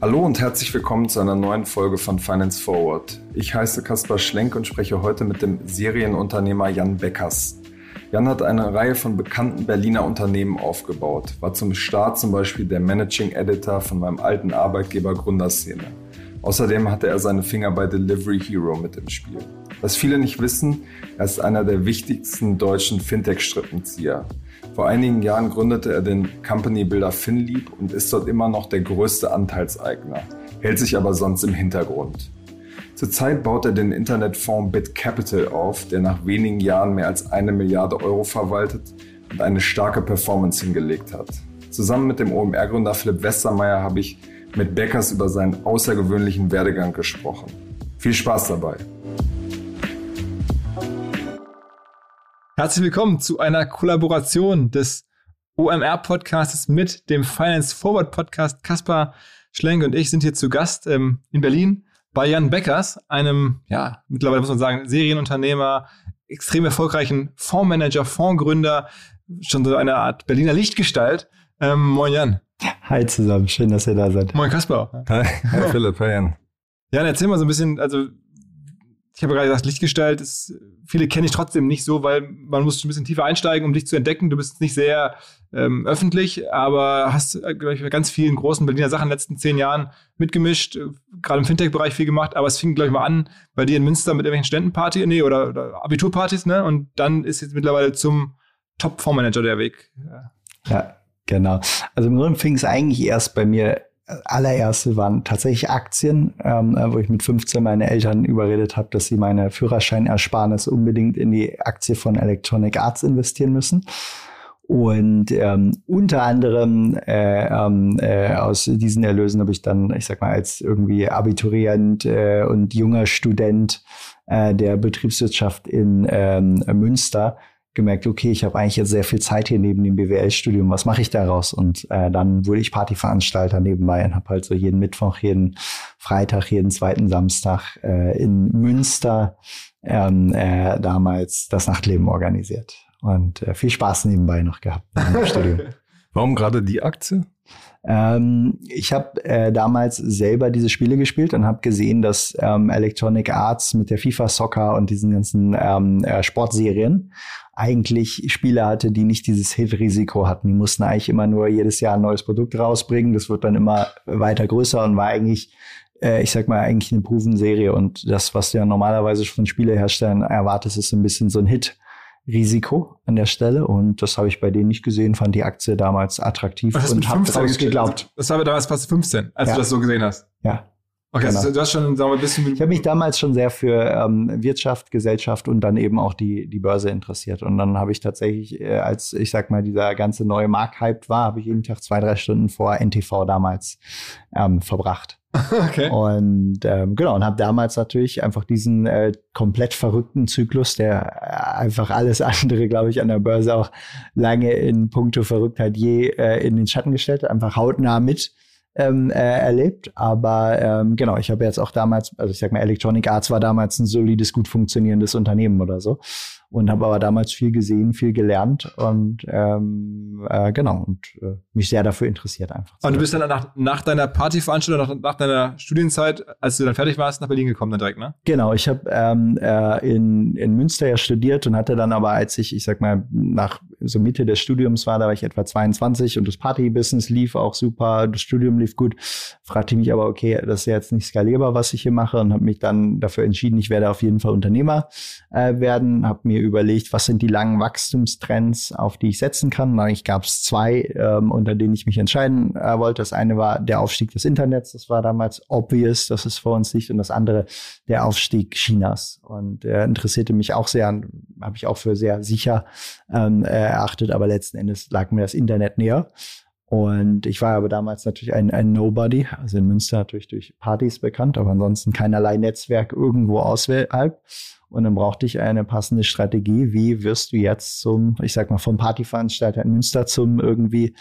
Hallo und herzlich willkommen zu einer neuen Folge von Finance Forward. Ich heiße Kaspar Schlenk und spreche heute mit dem Serienunternehmer Jan Beckers. Jan hat eine Reihe von bekannten Berliner Unternehmen aufgebaut, war zum Start zum Beispiel der Managing Editor von meinem alten Arbeitgeber Gründerszene. Außerdem hatte er seine Finger bei Delivery Hero mit im Spiel. Was viele nicht wissen, er ist einer der wichtigsten deutschen Fintech-Strippenzieher. Vor einigen Jahren gründete er den Company Builder FinLeap und ist dort immer noch der größte Anteilseigner, hält sich aber sonst im Hintergrund. Zurzeit baut er den Internetfonds BitCapital auf, der nach wenigen Jahren mehr als 1 Milliarde Euro verwaltet und eine starke Performance hingelegt hat. Zusammen mit dem OMR-Gründer Philipp Westermeier habe ich mit Beckers über seinen außergewöhnlichen Werdegang gesprochen. Viel Spaß dabei! Herzlich willkommen zu einer Kollaboration des OMR-Podcasts mit dem Finance Forward Podcast. Kaspar Schlenk und ich sind hier zu Gast in Berlin bei Jan Beckers, einem, mittlerweile muss man sagen, Serienunternehmer, extrem erfolgreichen Fondsmanager, Fondsgründer, schon so eine Art Berliner Lichtgestalt. Moin Jan. Hi zusammen, schön, dass ihr da seid. Moin Kaspar. Hi Philipp, hi Jan. Jan, erzähl mal so ein bisschen, also ich habe gerade gesagt, Lichtgestalt viele kenne ich trotzdem nicht so, weil man muss ein bisschen tiefer einsteigen, um dich zu entdecken. Du bist nicht sehr öffentlich, aber hast, glaube ich, bei ganz vielen großen Berliner Sachen in den letzten 10 Jahren mitgemischt, gerade im Fintech-Bereich viel gemacht, aber es fing, glaube ich, mal an bei dir in Münster mit irgendwelchen Ständenpartys, oder Abiturpartys, ne? Und dann ist jetzt mittlerweile zum Top-Fondsmanager der Weg. Ja, genau. Also im Grunde fing es eigentlich erst bei mir. Allererste waren tatsächlich Aktien, wo ich mit 15 meine Eltern überredet habe, dass sie meine Führerscheinersparnis unbedingt in die Aktie von Electronic Arts investieren müssen. Und unter anderem aus diesen Erlösen habe ich dann, ich sag mal, als irgendwie Abiturient und junger Student der Betriebswirtschaft in Münster gemerkt, okay, ich habe eigentlich jetzt sehr viel Zeit hier neben dem BWL-Studium, was mache ich daraus? Und dann wurde ich Partyveranstalter nebenbei und habe halt so jeden Mittwoch, jeden Freitag, jeden zweiten Samstag in Münster damals das Nachtleben organisiert. Und viel Spaß nebenbei noch gehabt im Studium. Warum gerade die Aktie? Ich habe damals selber diese Spiele gespielt und habe gesehen, dass Electronic Arts mit der FIFA Soccer und diesen ganzen Sportserien eigentlich Spiele hatte, die nicht dieses Hit-Risiko hatten. Die mussten eigentlich immer nur jedes Jahr ein neues Produkt rausbringen. Das wird dann immer weiter größer und war eigentlich, eigentlich eine proven Serie. Und das, was du ja normalerweise von Spieleherstellern erwartest, ist ein bisschen so ein Hit-Risiko an der Stelle. Und das habe ich bei denen nicht gesehen, fand die Aktie damals attraktiv und habe daraus geglaubt. Das war damals fast 15, als du das so gesehen hast. Ja. Okay, genau. Also du hast schon, sagen wir, ein bisschen. Ich habe mich damals schon sehr für Wirtschaft, Gesellschaft und dann eben auch die Börse interessiert. Und dann habe ich tatsächlich, als ich sag mal, dieser ganze neue Markthype war, habe ich jeden Tag 2-3 Stunden vor NTV damals verbracht. Okay. Und genau, und habe damals natürlich einfach diesen komplett verrückten Zyklus, der einfach alles andere, glaube ich, an der Börse auch lange in puncto Verrücktheit je in den Schatten gestellt hat, einfach hautnah mit erlebt. Aber genau, ich habe jetzt auch damals, also ich sag mal, Electronic Arts war damals ein solides, gut funktionierendes Unternehmen oder so. Und habe aber damals viel gesehen, viel gelernt und genau, und mich sehr dafür interessiert einfach. Und du bist dann nach deiner Partyveranstaltung, nach deiner Studienzeit, als du dann fertig warst, nach Berlin gekommen dann direkt, ne? Genau, ich habe in Münster ja studiert und hatte dann aber, als ich sag mal, nach so Mitte des Studiums war, da war ich etwa 22 und das Party-Business lief auch super, das Studium lief gut, fragte ich mich aber, okay, das ist ja jetzt nicht skalierbar, was ich hier mache, und habe mich dann dafür entschieden, ich werde auf jeden Fall Unternehmer werden, habe mir überlegt, was sind die langen Wachstumstrends, auf die ich setzen kann. Eigentlich gab es 2, unter denen ich mich entscheiden wollte. Das eine war der Aufstieg des Internets, das war damals obvious, dass es vor uns liegt, und das andere der Aufstieg Chinas. Und interessierte mich auch sehr, habe ich auch für sehr sicher erachtet, aber letzten Endes lag mir das Internet näher. Und ich war aber damals natürlich ein Nobody, also in Münster natürlich durch Partys bekannt, aber ansonsten keinerlei Netzwerk irgendwo außerhalb. Und dann brauchte ich eine passende Strategie. Wie wirst du jetzt zum, ich sag mal, vom Partyveranstalter in Münster zum irgendwie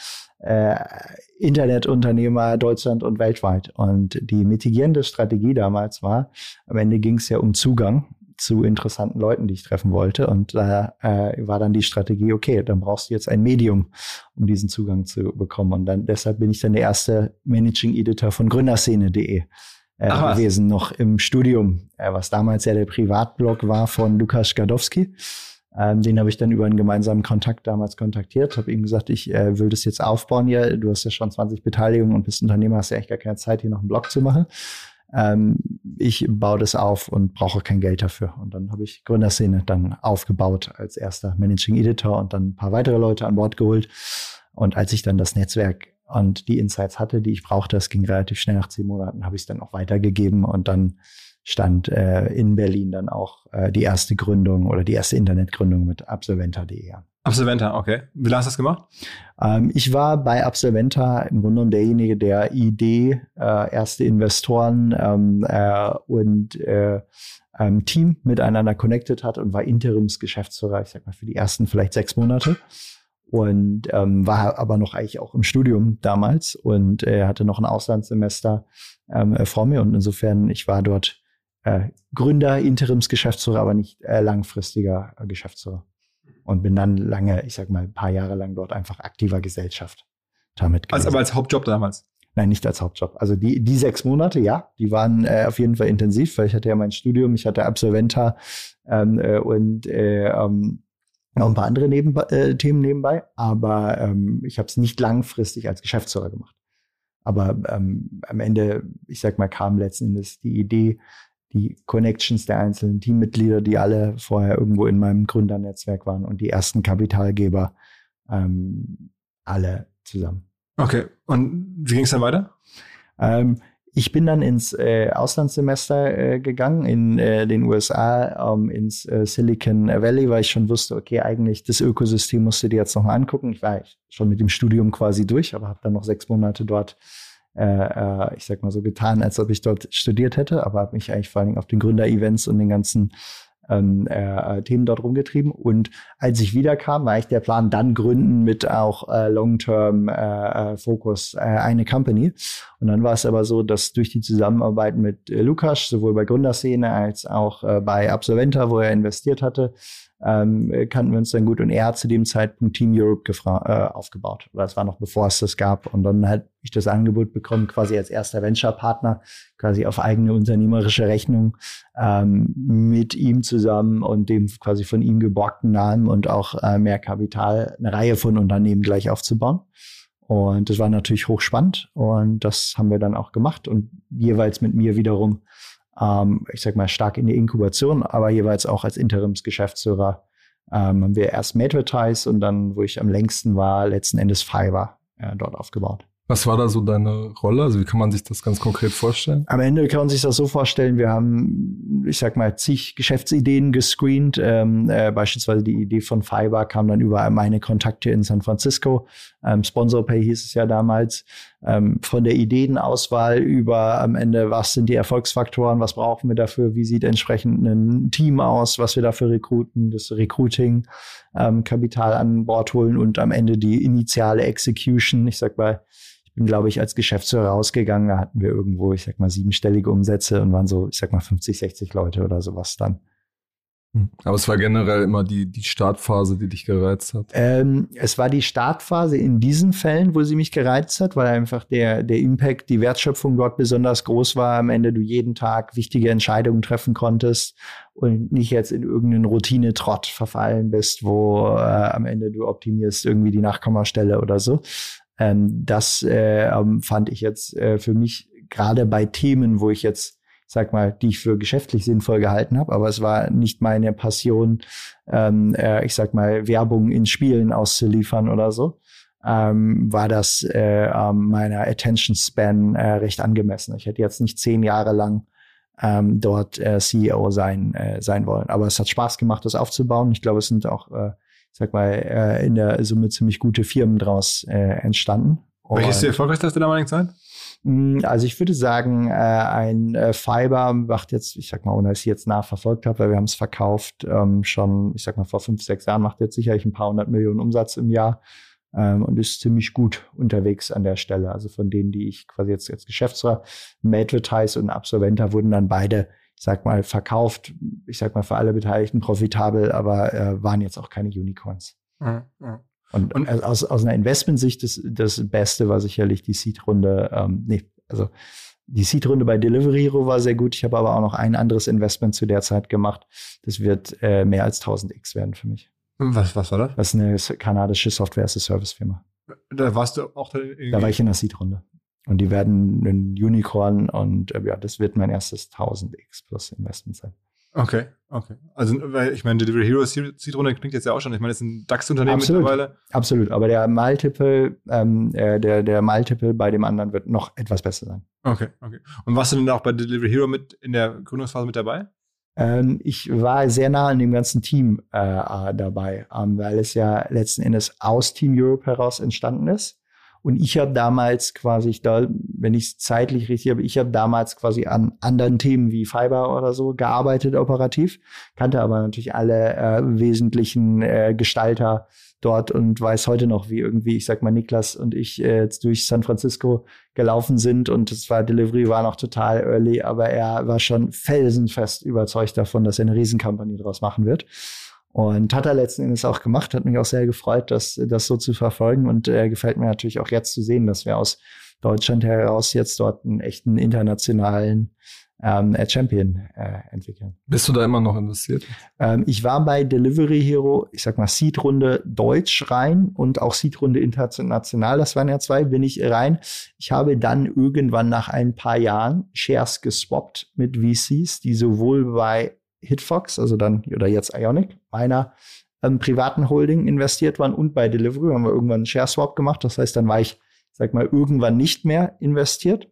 Internetunternehmer Deutschland und weltweit? Und die mitigierende Strategie damals war, am Ende ging es ja um Zugang zu interessanten Leuten, die ich treffen wollte. Und da war dann die Strategie, okay, dann brauchst du jetzt ein Medium, um diesen Zugang zu bekommen. Und dann deshalb bin ich dann der erste Managing Editor von Gründerszene.de gewesen, noch im Studium, was damals ja der Privatblog war von Lukas Skadowski. Den habe ich dann über einen gemeinsamen Kontakt damals kontaktiert, habe ihm gesagt, ich will das jetzt aufbauen hier. Du hast ja schon 20 Beteiligungen und bist Unternehmer, hast ja echt gar keine Zeit, hier noch einen Blog zu machen. Ich baue das auf und brauche kein Geld dafür. Und dann habe ich Gründerszene dann aufgebaut als erster Managing Editor und dann ein paar weitere Leute an Bord geholt. Und als ich dann das Netzwerk und die Insights hatte, die ich brauchte, das ging relativ schnell, nach 10 Monaten, habe ich es dann auch weitergegeben. Und dann stand in Berlin dann auch die erste Gründung oder die erste Internetgründung mit Absolventa.de an. Absolventa, okay. Wie lange hast du das gemacht? Ich war bei Absolventa im Grunde genommen derjenige, der Idee, erste Investoren und Team miteinander connected hat und war Interimsgeschäftsführer, ich sag mal, für die ersten vielleicht 6 Monate. Und war aber noch eigentlich auch im Studium damals und hatte noch ein Auslandssemester vor mir. Und insofern, ich war dort Gründer, Interimsgeschäftsführer, aber nicht langfristiger Geschäftsführer. Und bin dann lange, ich sag mal, ein paar Jahre lang dort einfach aktiver Gesellschaft damit gewesen. Aber als Hauptjob damals? Nein, nicht als Hauptjob. Also die 6 Monate, ja, die waren auf jeden Fall intensiv, weil ich hatte ja mein Studium, ich hatte Absolventa und noch ein paar andere Themen nebenbei, aber ich habe es nicht langfristig als Geschäftsführer gemacht. Aber am Ende, ich sag mal, kam letzten Endes die Idee, die Connections der einzelnen Teammitglieder, die alle vorher irgendwo in meinem Gründernetzwerk waren und die ersten Kapitalgeber, alle zusammen. Okay, und wie ging es dann weiter? Ich bin dann ins Auslandssemester gegangen in den USA, ins Silicon Valley, weil ich schon wusste, okay, eigentlich das Ökosystem musst du dir jetzt noch mal angucken. Ich war schon mit dem Studium quasi durch, aber habe dann noch 6 Monate dort, ich sag mal so getan, als ob ich dort studiert hätte, aber habe mich eigentlich vor allen Dingen auf den Gründer-Events und den ganzen Themen dort rumgetrieben. Und als ich wiederkam, war eigentlich der Plan, dann gründen mit auch Long-Term-Fokus eine Company. Und dann war es aber so, dass durch die Zusammenarbeit mit Lukas, sowohl bei Gründerszene als auch bei Absolventa, wo er investiert hatte, kannten wir uns dann gut. Und er hat zu dem Zeitpunkt Team Europe aufgebaut. Das war noch bevor es das gab. Und dann hat ich das Angebot bekommen, quasi als erster Venture-Partner, quasi auf eigene unternehmerische Rechnung, mit ihm zusammen und dem quasi von ihm geborgten Namen und auch mehr Kapital, eine Reihe von Unternehmen gleich aufzubauen. Und das war natürlich hochspannend. Und das haben wir dann auch gemacht. Und jeweils mit mir wiederum, ich sag mal, stark in die Inkubation, aber jeweils auch als Interimsgeschäftsführer haben wir erst Madvertise und dann, wo ich am längsten war, letzten Endes Fiverr dort aufgebaut. Was war da so deine Rolle? Also wie kann man sich das ganz konkret vorstellen? Am Ende kann man sich das so vorstellen, wir haben, ich sag mal, zig Geschäftsideen gescreent. Beispielsweise die Idee von Fiverr kam dann über meine Kontakte in San Francisco. SponsorPay hieß es ja damals. Von der Ideenauswahl über am Ende, was sind die Erfolgsfaktoren, was brauchen wir dafür, wie sieht entsprechend ein Team aus, was wir dafür rekruten, das Recruiting, Kapital an Bord holen und am Ende die initiale Execution. Ich sag mal, ich bin, glaube ich, als Geschäftsführer rausgegangen, da hatten wir irgendwo, ich sag mal, 7-stellige Umsätze und waren so, ich sag mal, 50, 60 Leute oder sowas dann. Aber es war generell immer die Startphase, die dich gereizt hat. Es war die Startphase in diesen Fällen, wo sie mich gereizt hat, weil einfach der Impact, die Wertschöpfung dort besonders groß war. Am Ende du jeden Tag wichtige Entscheidungen treffen konntest und nicht jetzt in irgendeinen Routine-Trott verfallen bist, wo am Ende du optimierst irgendwie die Nachkommastelle oder so. Das fand ich jetzt für mich gerade bei Themen, wo ich jetzt, sag mal, die ich für geschäftlich sinnvoll gehalten habe, aber es war nicht meine Passion, ich sag mal, Werbung in Spielen auszuliefern oder so, war das meiner Attention Span recht angemessen. Ich hätte jetzt nicht 10 Jahre lang dort CEO sein wollen, aber es hat Spaß gemacht, das aufzubauen. Ich glaube, es sind auch ich sag mal, in der Summe ziemlich gute Firmen draus entstanden. Welches ist die erfolgreichste aus der damaligen Zeit? Also ich würde sagen, ein Fiverr macht jetzt, ich sag mal, ohne dass ich jetzt nachverfolgt habe, weil wir haben es verkauft, schon, ich sag mal, vor 5, 6 Jahren, macht jetzt sicherlich ein paar 100 Millionen Umsatz im Jahr und ist ziemlich gut unterwegs an der Stelle. Also von denen, die ich quasi jetzt als Geschäftsführer, Madvertise und Absolventa wurden dann beide, ich sag mal, verkauft, ich sag mal, für alle Beteiligten profitabel, aber waren jetzt auch keine Unicorns. Ja. Und aus einer Investmentsicht das Beste war sicherlich die Seed-Runde. Die Seed-Runde bei Delivery Hero war sehr gut. Ich habe aber auch noch ein anderes Investment zu der Zeit gemacht. Das wird mehr als 1000x werden für mich. Was war das? Das ist eine kanadische Software-as-a-Service-Firma. Da warst du auch da war ich in der Seed-Runde. Und die werden ein Unicorn und das wird mein erstes 1000x plus Investment sein. Okay. Also, weil ich meine, Delivery Hero Seed-Runde klingt jetzt ja auch schon. Ich meine, das ist ein DAX-Unternehmen mittlerweile. Absolut. Aber der Multiple, der Multiple bei dem anderen wird noch etwas besser sein. Okay. Und warst du denn auch bei Delivery Hero mit in der Gründungsphase mit dabei? Ich war sehr nah an dem ganzen Team dabei, weil es ja letzten Endes aus Team Europe heraus entstanden ist. Und ich habe damals quasi, wenn ich es zeitlich richtig habe, ich habe damals quasi an anderen Themen wie Fiber oder so gearbeitet operativ, kannte aber natürlich alle wesentlichen Gestalter dort und weiß heute noch, wie irgendwie, ich sag mal, Niklas und ich jetzt durch San Francisco gelaufen sind und Delivery war noch total early, aber er war schon felsenfest überzeugt davon, dass er eine Riesencompany draus machen wird. Und hat er letzten Endes auch gemacht, hat mich auch sehr gefreut, das so zu verfolgen und gefällt mir natürlich auch jetzt zu sehen, dass wir aus Deutschland heraus jetzt dort einen echten internationalen Champion entwickeln. Bist du da immer noch investiert? Ich war bei Delivery Hero, ich sag mal Seed-Runde Deutsch rein und auch Seed-Runde international, das waren ja 2, bin ich rein. Ich habe dann irgendwann nach ein paar Jahren Shares geswappt mit VCs, die sowohl bei Hitfox, also dann, oder jetzt Ionic, meiner privaten Holding investiert waren und bei Delivery haben wir irgendwann einen Share-Swap gemacht. Das heißt, dann war ich, sag mal, irgendwann nicht mehr investiert.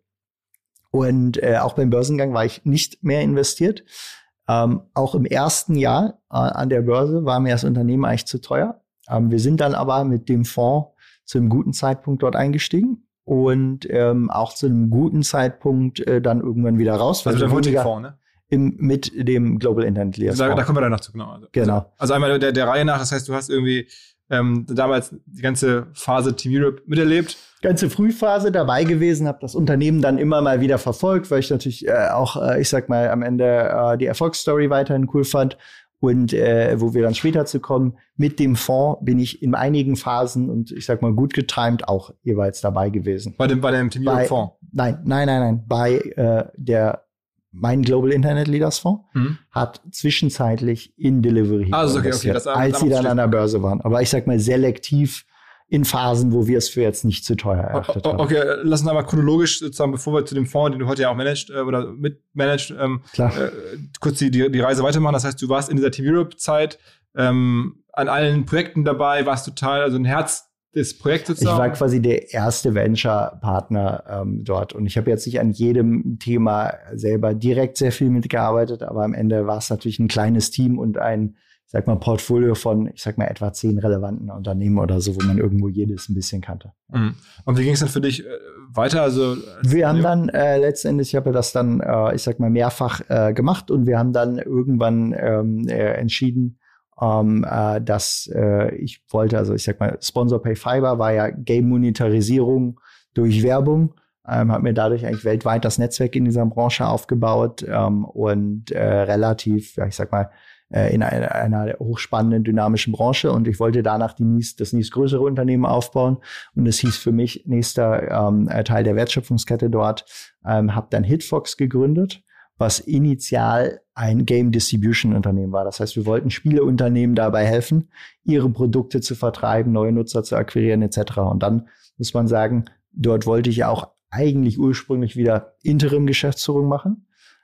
Und auch beim Börsengang war ich nicht mehr investiert. Auch im ersten Jahr an der Börse war mir das Unternehmen eigentlich zu teuer. Wir sind dann aber mit dem Fonds zu einem guten Zeitpunkt dort eingestiegen und auch zu einem guten Zeitpunkt dann irgendwann wieder raus. Also der heutige Fonds, ne? Mit dem Global Internet Leaders. Da kommen wir dann noch zu, genau. Also einmal der Reihe nach, das heißt, du hast irgendwie damals die ganze Phase Team Europe miterlebt. Ganze Frühphase dabei gewesen, habe das Unternehmen dann immer mal wieder verfolgt, weil ich natürlich auch, ich sag mal, am Ende die Erfolgsstory weiterhin cool fand. Und wo wir dann später zu kommen, mit dem Fonds bin ich in einigen Phasen und ich sag mal gut getimed auch jeweils dabei gewesen. Bei dem Team Europe Fonds? Nein. Bei mein Global Internet Leaders Fonds hat zwischenzeitlich in Delivery investiert, als sie dann an der Börse waren. Aber ich sag mal selektiv in Phasen, wo wir es für jetzt nicht zu teuer erachtet haben. Okay, lass uns einmal chronologisch sozusagen, bevor wir zu dem Fonds, den du heute ja auch managst oder mitmanagst, kurz die Reise weitermachen. Das heißt, du warst in dieser Team Europe-Zeit an allen Projekten dabei, warst total, also ein Herz des Projektes. Ich war quasi der erste Venture-Partner dort und ich habe jetzt nicht an jedem Thema selber direkt sehr viel mitgearbeitet, aber am Ende war es natürlich ein kleines Team und ein, ich sag mal, Portfolio von, ich sag mal, etwa 10 relevanten Unternehmen oder so, wo man irgendwo jedes ein bisschen kannte. Mhm. Und wie ging es dann für dich weiter? Also wir haben dann letztendlich, ich habe das dann, ich sag mal, mehrfach gemacht und wir haben dann irgendwann entschieden, dass ich wollte, also ich sag mal, Sponsor Pay Fiber war ja Game-Monetarisierung durch Werbung, habe mir dadurch eigentlich weltweit das Netzwerk in dieser Branche aufgebaut und relativ, ja, ich sag mal, in einer hochspannenden, dynamischen Branche und ich wollte danach das nächstgrößere Unternehmen aufbauen und das hieß für mich nächster Teil der Wertschöpfungskette dort, habe dann Hitfox gegründet, was initial ein Game Distribution Unternehmen war. Das heißt, wir wollten Spieleunternehmen dabei helfen, ihre Produkte zu vertreiben, neue Nutzer zu akquirieren etc. Und dann muss man sagen, dort wollte ich ja auch eigentlich ursprünglich wieder Interim-Geschäftsführung machen.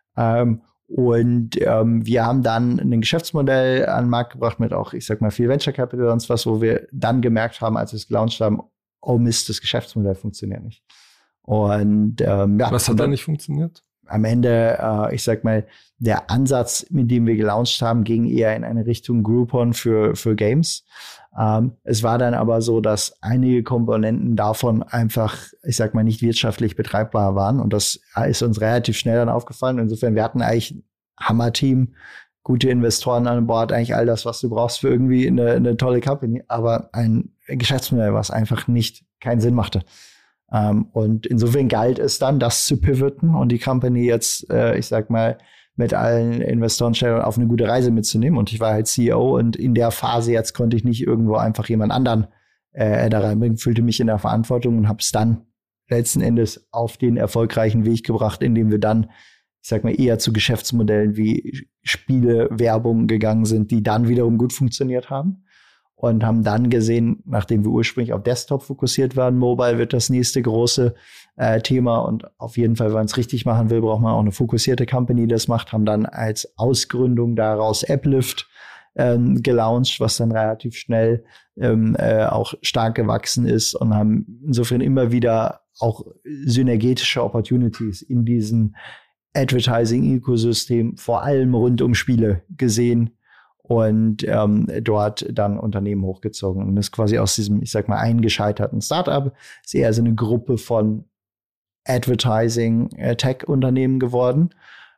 Wir haben dann ein Geschäftsmodell an den Markt gebracht mit auch, ich sag mal, viel Venture Capital und sonst was, wo wir dann gemerkt haben, als wir es gelauncht haben, oh Mist, das Geschäftsmodell funktioniert nicht. Und was hat da nicht funktioniert? Am Ende, ich sag mal, der Ansatz, mit dem wir gelauncht haben, ging eher in eine Richtung Groupon für Games. Es war dann aber so, dass einige Komponenten davon einfach, ich sag mal, nicht wirtschaftlich betreibbar waren. Und das ist uns relativ schnell dann aufgefallen. Insofern, wir hatten eigentlich ein Hammer-Team, gute Investoren an Bord, eigentlich all das, was du brauchst für irgendwie eine tolle Company. Aber ein Geschäftsmodell, was einfach keinen Sinn machte. Und insofern galt es dann, das zu pivoten und die Company jetzt, ich sag mal, mit allen Investoren auf eine gute Reise mitzunehmen. Und ich war halt CEO und in der Phase jetzt konnte ich nicht irgendwo einfach jemand anderen da reinbringen, fühlte mich in der Verantwortung und habe es dann letzten Endes auf den erfolgreichen Weg gebracht, indem wir dann, ich sag mal, eher zu Geschäftsmodellen wie Spiele, Werbung gegangen sind, die dann wiederum gut funktioniert haben. Und haben dann gesehen, nachdem wir ursprünglich auf Desktop fokussiert waren, Mobile wird das nächste große Thema. Und auf jeden Fall, wenn man es richtig machen will, braucht man auch eine fokussierte Company, die das macht. Haben dann als Ausgründung daraus Applift gelauncht, was dann relativ schnell auch stark gewachsen ist und haben insofern immer wieder auch synergetische Opportunities in diesem Advertising-Ökosystem, vor allem rund um Spiele gesehen und dort dann Unternehmen hochgezogen. Und das ist quasi aus diesem, ich sag mal, eingescheiterten Startup ist eher so eine Gruppe von Advertising-Tech-Unternehmen geworden.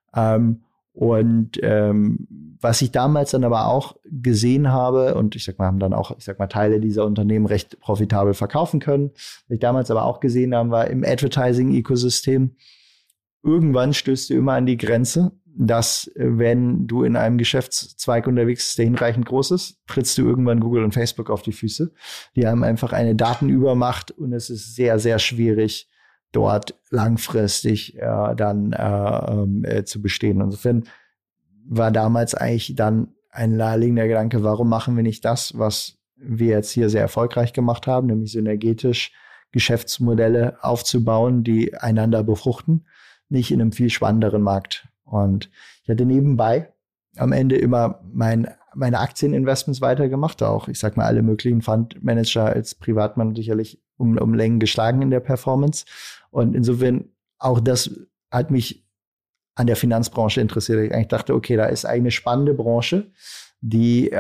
Was ich damals dann aber auch gesehen habe, und ich sag mal, haben dann auch, ich sag mal, Teile dieser Unternehmen recht profitabel verkaufen können. Was ich damals aber auch gesehen habe, war im Advertising-Ökosystem, irgendwann stößt du immer an die Grenze, dass wenn du in einem Geschäftszweig unterwegs bist, der hinreichend groß ist, trittst du irgendwann Google und Facebook auf die Füße. Die haben einfach eine Datenübermacht und es ist sehr, sehr schwierig, dort langfristig zu bestehen. Insofern war damals eigentlich dann ein naheliegender Gedanke, warum machen wir nicht das, was wir jetzt hier sehr erfolgreich gemacht haben, nämlich synergetisch Geschäftsmodelle aufzubauen, die einander befruchten, nicht in einem viel spannenderen Markt. Und ich hatte nebenbei am Ende immer meine Aktieninvestments weitergemacht, auch, ich sag mal, alle möglichen Fundmanager als Privatmann sicherlich um Längen geschlagen in der Performance. Und insofern auch das hat mich an der Finanzbranche interessiert. Ich eigentlich dachte, okay, da ist eine spannende Branche, die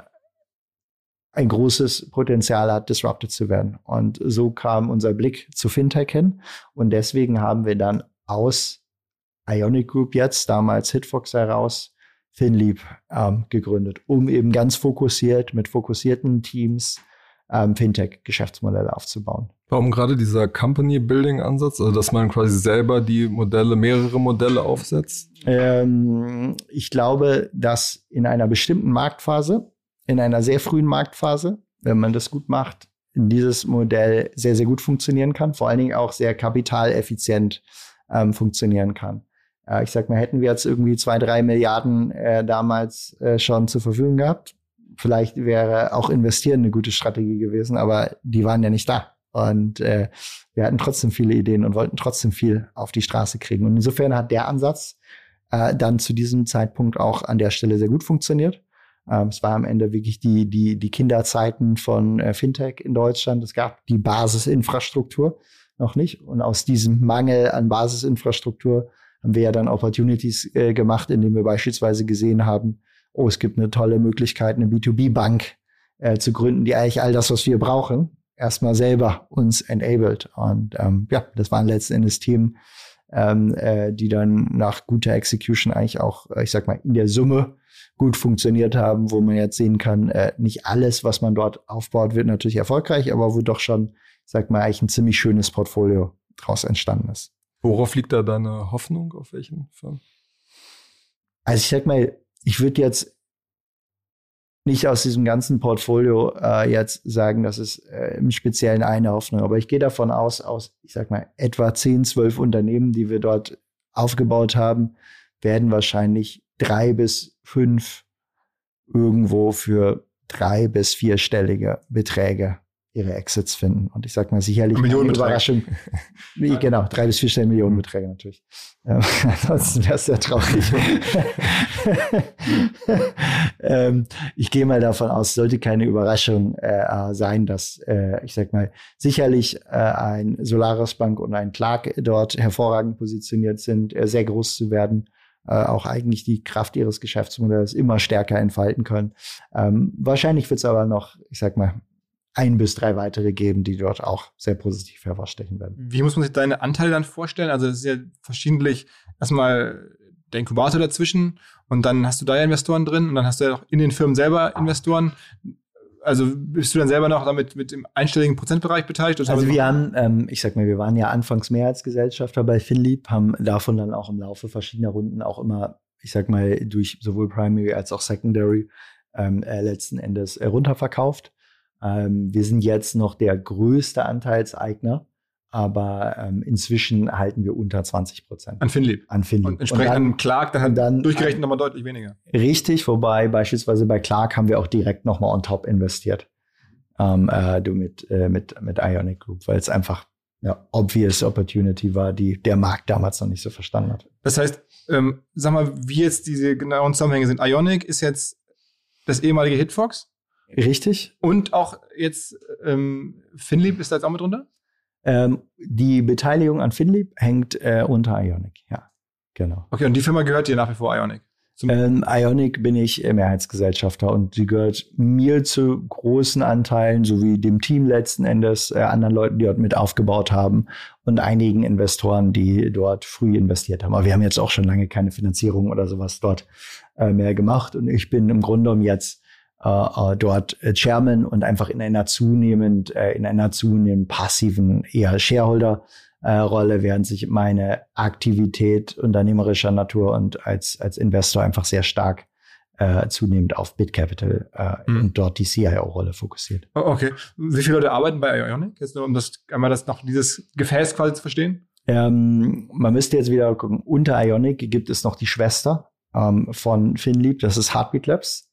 ein großes Potenzial hat, disrupted zu werden. Und so kam unser Blick zu Fintech hin. Und deswegen haben wir dann aus Ionic Group jetzt, damals Hitfox heraus, FinLeap gegründet, um eben ganz fokussiert, mit fokussierten Teams Fintech-Geschäftsmodelle aufzubauen. Warum gerade dieser Company-Building-Ansatz, also dass man quasi selber die Modelle, mehrere Modelle aufsetzt? Ich glaube, dass in einer bestimmten Marktphase, in einer sehr frühen Marktphase, wenn man das gut macht, dieses Modell sehr, sehr gut funktionieren kann, vor allen Dingen auch sehr kapitaleffizient funktionieren kann. Ich sag mal, hätten wir jetzt irgendwie 2-3 Milliarden damals schon zur Verfügung gehabt, vielleicht wäre auch investieren eine gute Strategie gewesen, aber die waren ja nicht da. Und wir hatten trotzdem viele Ideen und wollten trotzdem viel auf die Straße kriegen. Und insofern hat der Ansatz dann zu diesem Zeitpunkt auch an der Stelle sehr gut funktioniert. Es war am Ende wirklich die Kinderzeiten von Fintech in Deutschland. Es gab die Basisinfrastruktur noch nicht. Und aus diesem Mangel an Basisinfrastruktur haben wir ja dann Opportunities gemacht, indem wir beispielsweise gesehen haben, oh, es gibt eine tolle Möglichkeit, eine B2B-Bank zu gründen, die eigentlich all das, was wir brauchen, erstmal selber uns enabled. Und das waren letzten Endes Themen, die dann nach guter Execution eigentlich auch, ich sag mal, in der Summe gut funktioniert haben, wo man jetzt sehen kann, nicht alles, was man dort aufbaut, wird natürlich erfolgreich, aber wo doch schon, ich sag mal, eigentlich ein ziemlich schönes Portfolio draus entstanden ist. Worauf liegt da deine Hoffnung, auf welchen Firmen? Also ich sag mal, ich würde jetzt nicht aus diesem ganzen Portfolio jetzt sagen, dass es im Speziellen eine Hoffnung, aber ich gehe davon aus, ich sag mal, etwa 10, 12 Unternehmen, die wir dort aufgebaut haben, werden wahrscheinlich 3 bis 5 irgendwo für 3 bis 4-stellige Beträge ihre Exits finden. Und ich sag mal, sicherlich eine Überraschung. Genau, 3 bis 4 Millionenbeträge natürlich. Ansonsten wäre es sehr traurig. Ich gehe mal davon aus, sollte keine Überraschung sein, dass, ich sag mal, sicherlich ein Solaris Bank und ein Clark dort hervorragend positioniert sind, sehr groß zu werden, auch eigentlich die Kraft ihres Geschäftsmodells immer stärker entfalten können. Wahrscheinlich wird es aber noch, ich sag mal, 1 bis 3 weitere geben, die dort auch sehr positiv hervorstechen werden. Wie muss man sich deine Anteile dann vorstellen? Also es ist ja verschiedentlich erstmal der Inkubator dazwischen und dann hast du da ja Investoren drin und dann hast du ja auch in den Firmen selber Investoren. Also bist du dann selber noch damit mit im einstelligen Prozentbereich beteiligt? Also wir haben, ich sag mal, wir waren ja anfangs Mehrheitsgesellschafter bei FinLeap, haben davon dann auch im Laufe verschiedener Runden auch immer ich sag mal, durch sowohl Primary als auch Secondary letzten Endes runterverkauft. Wir sind jetzt noch der größte Anteilseigner, aber inzwischen halten wir unter 20%. An Finlieb. Und entsprechend an Clark dann durchgerechnet nochmal deutlich weniger. Richtig, wobei beispielsweise bei Clark haben wir auch direkt nochmal on top investiert. Mit Ionic Group, weil es einfach obvious Opportunity war, die der Markt damals noch nicht so verstanden hat. Das heißt, sag mal, wie jetzt diese genauen Zusammenhänge sind. Ionic ist jetzt das ehemalige Hitfox. Richtig. Und auch jetzt Finlieb ist da jetzt auch mit drunter? Die Beteiligung an Finlieb hängt unter Ionic, ja, genau. Okay, und die Firma gehört dir nach wie vor, Ionic? Ionic bin ich Mehrheitsgesellschafter und sie gehört mir zu großen Anteilen, sowie dem Team letzten Endes, anderen Leuten, die dort mit aufgebaut haben und einigen Investoren, die dort früh investiert haben. Aber wir haben jetzt auch schon lange keine Finanzierung oder sowas dort mehr gemacht und ich bin im Grunde genommen jetzt dort Chairman und einfach in einer zunehmend passiven eher Shareholder Rolle, während sich meine Aktivität unternehmerischer Natur und als Investor einfach sehr stark zunehmend auf BitCapital und dort die CIO-Rolle fokussiert. Okay. Wie viele Leute arbeiten bei Ionic? Jetzt nur, um dieses Gefäß quasi zu verstehen? Man müsste jetzt wieder gucken, unter Ionic gibt es noch die Schwester von Finlieb, das ist Heartbeat Labs,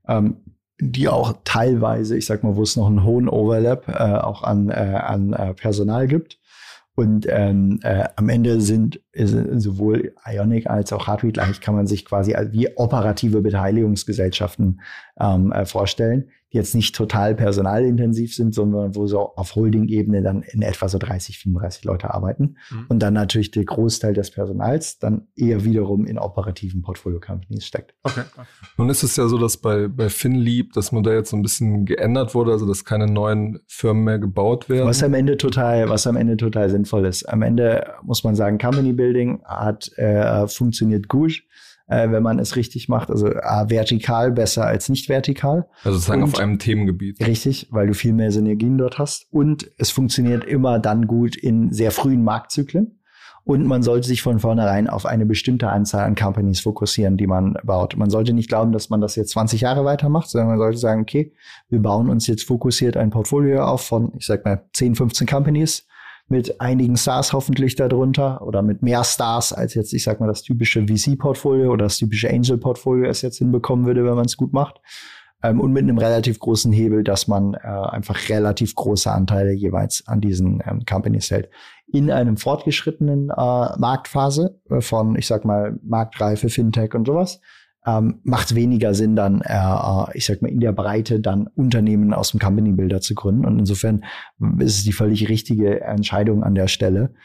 die auch teilweise, ich sag mal, wo es noch einen hohen Overlap auch an Personal gibt. Und am Ende sind sowohl Ionic als auch Heartbeat, eigentlich kann man sich quasi wie operative Beteiligungsgesellschaften vorstellen, die jetzt nicht total personalintensiv sind, sondern wo so auf Holding-Ebene dann in etwa so 30, 35 Leute arbeiten. Und dann natürlich der Großteil des Personals dann eher wiederum in operativen Portfolio-Companies steckt. Okay. Nun ist es ja so, dass bei Finlieb das Modell jetzt so ein bisschen geändert wurde, also dass keine neuen Firmen mehr gebaut werden. Was am Ende total sinnvoll ist. Am Ende muss man sagen, Company Building funktioniert gut, wenn man es richtig macht. Also vertikal besser als nicht vertikal. Also sozusagen auf einem Themengebiet. Richtig, weil du viel mehr Synergien dort hast. Und es funktioniert immer dann gut in sehr frühen Marktzyklen. Und man sollte sich von vornherein auf eine bestimmte Anzahl an Companies fokussieren, die man baut. Man sollte nicht glauben, dass man das jetzt 20 Jahre weitermacht, sondern man sollte sagen, okay, wir bauen uns jetzt fokussiert ein Portfolio auf von, ich sag mal, 10, 15 Companies mit einigen Stars hoffentlich darunter oder mit mehr Stars als jetzt, ich sag mal, das typische VC-Portfolio oder das typische Angel-Portfolio es jetzt hinbekommen würde, wenn man es gut macht. Und mit einem relativ großen Hebel, dass man einfach relativ große Anteile jeweils an diesen Companies hält. In einem fortgeschrittenen Marktphase von, ich sag mal, Marktreife, Fintech und sowas, macht es weniger Sinn, dann, ich sag mal, in der Breite dann Unternehmen aus dem Company Builder zu gründen. Und insofern ist es die völlig richtige Entscheidung an der Stelle,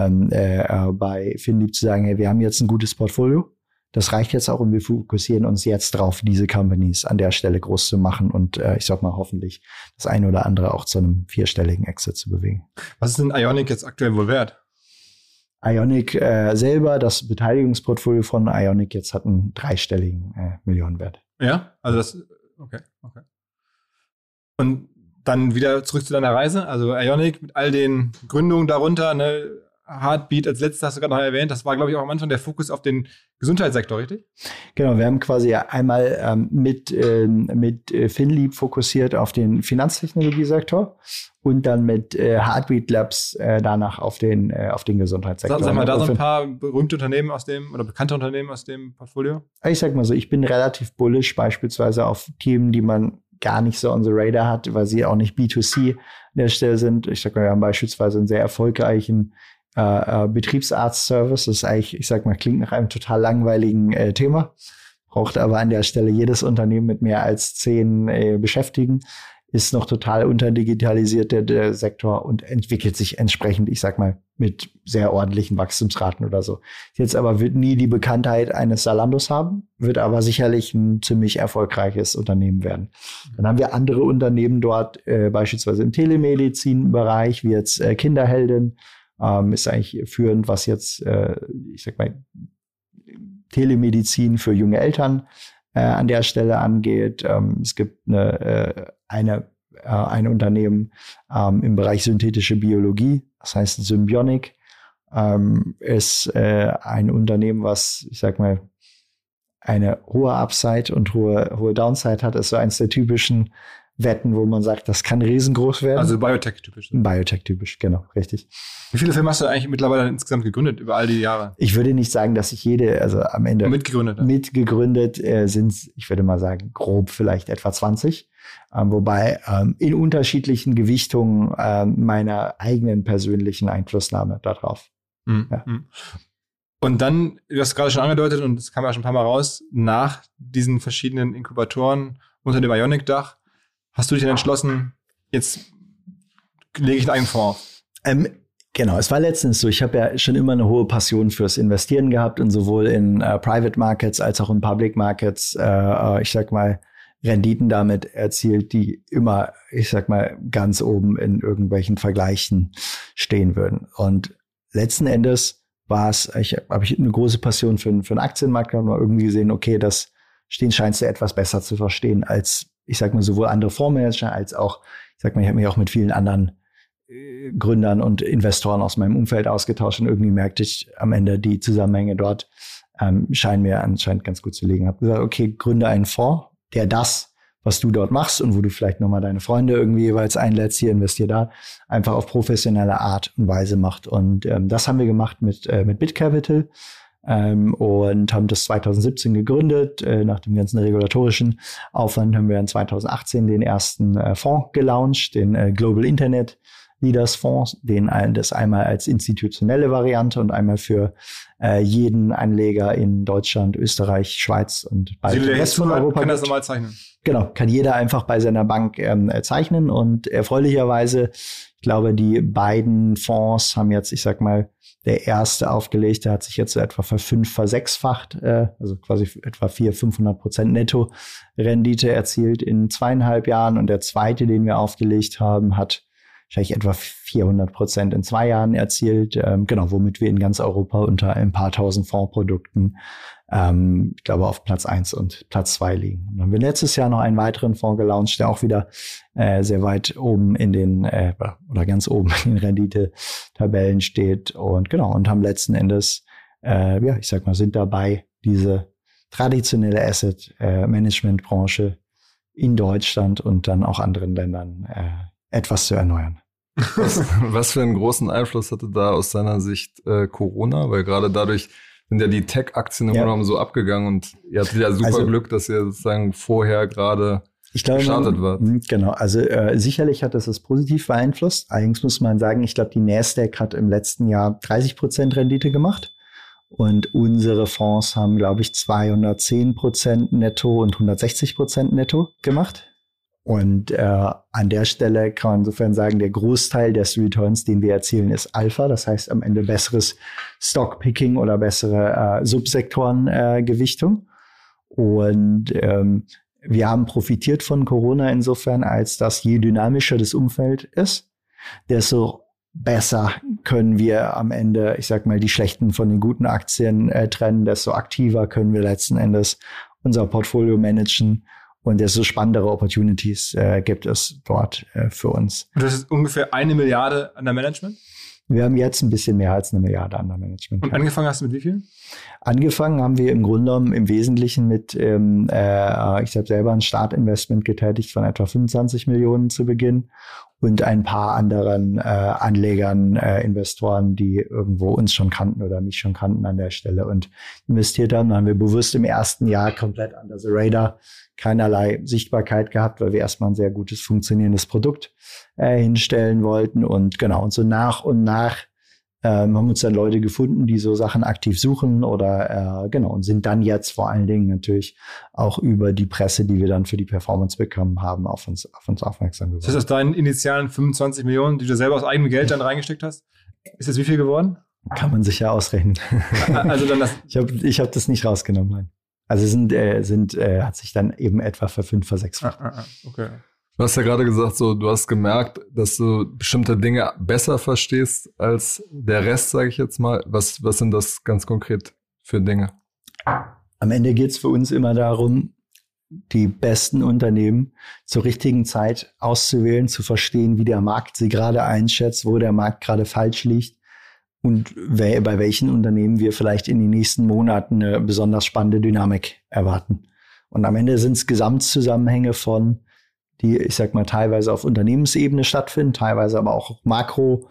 bei Finlieb zu sagen, hey, wir haben jetzt ein gutes Portfolio. Das reicht jetzt auch und wir fokussieren uns jetzt drauf, diese Companies an der Stelle groß zu machen und ich sag mal hoffentlich das eine oder andere auch zu einem 4-stelligen Exit zu bewegen. Was ist denn Ionic jetzt aktuell wohl wert? Ionic selber, das Beteiligungsportfolio von Ionic jetzt hat einen 3-stelligen Millionenwert. Ja, also das, okay. Und dann wieder zurück zu deiner Reise, also Ionic mit all den Gründungen darunter, ne? Heartbeat als letztes hast du gerade noch erwähnt, das war, glaube ich, auch am Anfang der Fokus auf den Gesundheitssektor, richtig? Genau, wir haben quasi einmal mit Finlieb fokussiert auf den Finanztechnologiesektor und dann mit Heartbeat Labs danach auf den Gesundheitssektor. Sag mal, da so ein paar berühmte Unternehmen oder bekannte Unternehmen aus dem Portfolio? Ich sag mal so, ich bin relativ bullish beispielsweise auf Themen, die man gar nicht so on the radar hat, weil sie auch nicht B2C an der Stelle sind. Ich sag mal, wir haben beispielsweise einen sehr erfolgreichen Betriebsarzt-Service. Das ist eigentlich, ich sag mal, klingt nach einem total langweiligen Thema. Braucht aber an der Stelle jedes Unternehmen mit mehr als 10 Beschäftigten. Ist noch total unterdigitalisiert, der Sektor, und entwickelt sich entsprechend, ich sag mal, mit sehr ordentlichen Wachstumsraten oder so. Jetzt aber wird nie die Bekanntheit eines Zalandos haben, wird aber sicherlich ein ziemlich erfolgreiches Unternehmen werden. Dann haben wir andere Unternehmen dort, beispielsweise im Telemedizin-Bereich, wie jetzt Kinderheldin, ist eigentlich führend, was jetzt, ich sag mal, Telemedizin für junge Eltern an der Stelle angeht. Es gibt ein Unternehmen im Bereich synthetische Biologie, das heißt Symbionic, ist ein Unternehmen, was, ich sag mal, eine hohe Upside und hohe Downside hat, ist so eins der typischen Wetten, wo man sagt, das kann riesengroß werden. Also Biotech-typisch. Biotech-typisch, genau, richtig. Wie viele Firmen hast du eigentlich mittlerweile insgesamt gegründet über all die Jahre? Ich würde nicht sagen, dass ich also am Ende mitgegründet sind, ich würde mal sagen, grob vielleicht etwa 20. Wobei in unterschiedlichen Gewichtungen meiner eigenen persönlichen Einflussnahme darauf. Ja. Und dann, du hast gerade schon angedeutet, und das kam ja schon ein paar Mal raus, nach diesen verschiedenen Inkubatoren unter dem Ionic-Dach, hast du dich dann entschlossen, jetzt lege ich einen eigenen Fonds auf? Genau, es war letztens so, ich habe ja schon immer eine hohe Passion fürs Investieren gehabt und sowohl in Private Markets als auch in Public Markets, ich sag mal, Renditen damit erzielt, die immer, ich sag mal, ganz oben in irgendwelchen Vergleichen stehen würden. Und letzten Endes habe ich eine große Passion für den Aktienmarkt gehabt und irgendwie gesehen, okay, scheinst du etwas besser zu verstehen als, ich sag mal, sowohl andere Fondsmanager als auch, ich sag mal, ich habe mich auch mit vielen anderen Gründern und Investoren aus meinem Umfeld ausgetauscht und irgendwie merkte ich am Ende, die Zusammenhänge dort scheinen mir anscheinend ganz gut zu liegen. Habe gesagt, okay, gründe einen Fonds, der das, was du dort machst und wo du vielleicht nochmal deine Freunde irgendwie jeweils einlädst, hier investier da, einfach auf professionelle Art und Weise macht. Und das haben wir gemacht mit BitCapital und haben das 2017 gegründet. Nach dem ganzen regulatorischen Aufwand haben wir in 2018 den ersten Fonds gelauncht, den Global Internet Leaders Fonds, das einmal als institutionelle Variante und einmal für jeden Anleger in Deutschland, Österreich, Schweiz und bald der Rest von Europa kann das nochmal zeichnen. Genau, kann jeder einfach bei seiner Bank zeichnen und erfreulicherweise, ich glaube, die beiden Fonds haben jetzt, ich sag mal, der erste aufgelegt, der hat sich jetzt so etwa versechsfacht, also quasi etwa 400-500% Netto-Rendite erzielt in 2,5 Jahren und der zweite, den wir aufgelegt haben, hat wahrscheinlich etwa 400% in 2 Jahren erzielt, genau, womit wir in ganz Europa unter ein paar tausend Fondsprodukten, ich glaube, auf Platz 1 und Platz 2 liegen. Und dann haben wir letztes Jahr noch einen weiteren Fonds gelauncht, der auch wieder sehr weit oben in den, oder ganz oben in den Rendite-Tabellen steht und genau, und haben letzten Endes, ich sag mal, sind dabei, diese traditionelle Asset-Management-Branche in Deutschland und dann auch anderen Ländern etwas zu erneuern. Was für einen großen Einfluss hatte da aus deiner Sicht Corona? Weil gerade dadurch sind ja die Tech-Aktien im Grunde genommen so abgegangen und ihr hattet ja super Glück, dass ihr sozusagen vorher gerade gestartet wart. Genau, also sicherlich hat das positiv beeinflusst. Allerdings muss man sagen, ich glaube, die Nasdaq hat im letzten Jahr 30% Rendite gemacht und unsere Fonds haben, glaube ich, 210% netto und 160% netto gemacht. Und an der Stelle kann man insofern sagen, der Großteil des Returns, den wir erzielen, ist Alpha. Das heißt am Ende besseres Stockpicking oder bessere Subsektorengewichtung. Und wir haben profitiert von Corona insofern, als dass je dynamischer das Umfeld ist, desto besser können wir am Ende, ich sag mal, die schlechten von den guten Aktien trennen, desto aktiver können wir letzten Endes unser Portfolio managen. Und desto spannendere Opportunities gibt es dort für uns. Und das ist ungefähr 1 Milliarde an der Management? Wir haben jetzt ein bisschen mehr als 1 Milliarde an der Management. Und angefangen hast du mit wie viel? Angefangen haben wir im Grunde genommen im Wesentlichen mit, ich habe selber ein Startinvestment getätigt von etwa 25 Millionen zu Beginn und ein paar anderen Anlegern, Investoren, die irgendwo uns schon kannten oder mich schon kannten an der Stelle und investiert haben. Da haben wir bewusst im ersten Jahr komplett under the radar keinerlei Sichtbarkeit gehabt, weil wir erstmal ein sehr gutes, funktionierendes Produkt hinstellen wollten. Und genau, und so nach und nach haben uns dann Leute gefunden, die so Sachen aktiv suchen oder und sind dann jetzt vor allen Dingen natürlich auch über die Presse, die wir dann für die Performance bekommen haben, auf uns aufmerksam geworden. Das heißt, aus deinen initialen 25 Millionen, die du selber aus eigenem Geld dann reingesteckt hast, ist das wie viel geworden? Kann man sicher ausrechnen. Also dann ich hab das nicht rausgenommen, nein. Also hat sich dann eben etwa versechsfacht. Okay. Du hast ja gerade gesagt, so du hast gemerkt, dass du bestimmte Dinge besser verstehst als der Rest, sage ich jetzt mal. Was sind das ganz konkret für Dinge? Am Ende geht es für uns immer darum, die besten Unternehmen zur richtigen Zeit auszuwählen, zu verstehen, wie der Markt sie gerade einschätzt, wo der Markt gerade falsch liegt und bei welchen Unternehmen wir vielleicht in den nächsten Monaten eine besonders spannende Dynamik erwarten. Und am Ende sind es Gesamtzusammenhänge von, die, ich sag mal, teilweise auf Unternehmensebene stattfinden, teilweise aber auch Makro,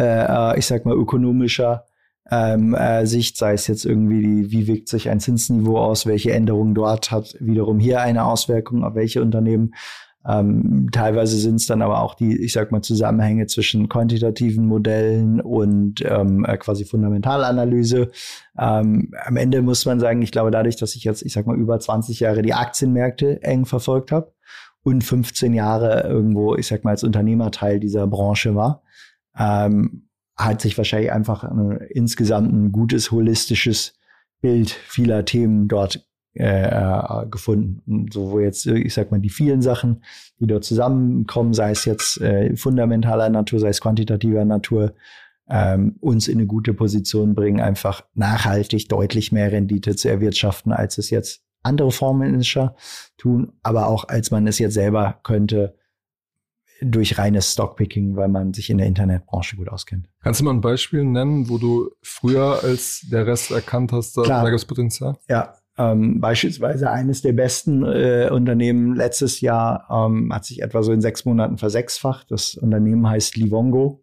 ökonomischer Sicht, sei es jetzt irgendwie, wie wirkt sich ein Zinsniveau aus, welche Änderungen dort hat wiederum hier eine Auswirkung auf welche Unternehmen. Teilweise sind es dann aber auch die, ich sag mal, Zusammenhänge zwischen quantitativen Modellen und quasi Fundamentalanalyse. Am Ende muss man sagen, ich glaube, dadurch, dass ich jetzt, ich sag mal, über 20 Jahre die Aktienmärkte eng verfolgt habe und 15 Jahre irgendwo, ich sag mal, als Unternehmerteil dieser Branche war, hat sich wahrscheinlich einfach insgesamt ein gutes, holistisches Bild vieler Themen dort gefunden. Und so, wo jetzt, ich sag mal, die vielen Sachen, die dort zusammenkommen, sei es jetzt fundamentaler Natur, sei es quantitativer Natur, uns in eine gute Position bringen, einfach nachhaltig deutlich mehr Rendite zu erwirtschaften, als es jetzt andere Fondsmanager tun, aber auch als man es jetzt selber könnte, durch reines Stockpicking, weil man sich in der Internetbranche gut auskennt. Kannst du mal ein Beispiel nennen, wo du früher als der Rest erkannt hast, da gibt es Potenzial? Ja, beispielsweise eines der besten Unternehmen letztes Jahr hat sich etwa so in 6 Monaten versechsfacht. Das Unternehmen heißt Livongo.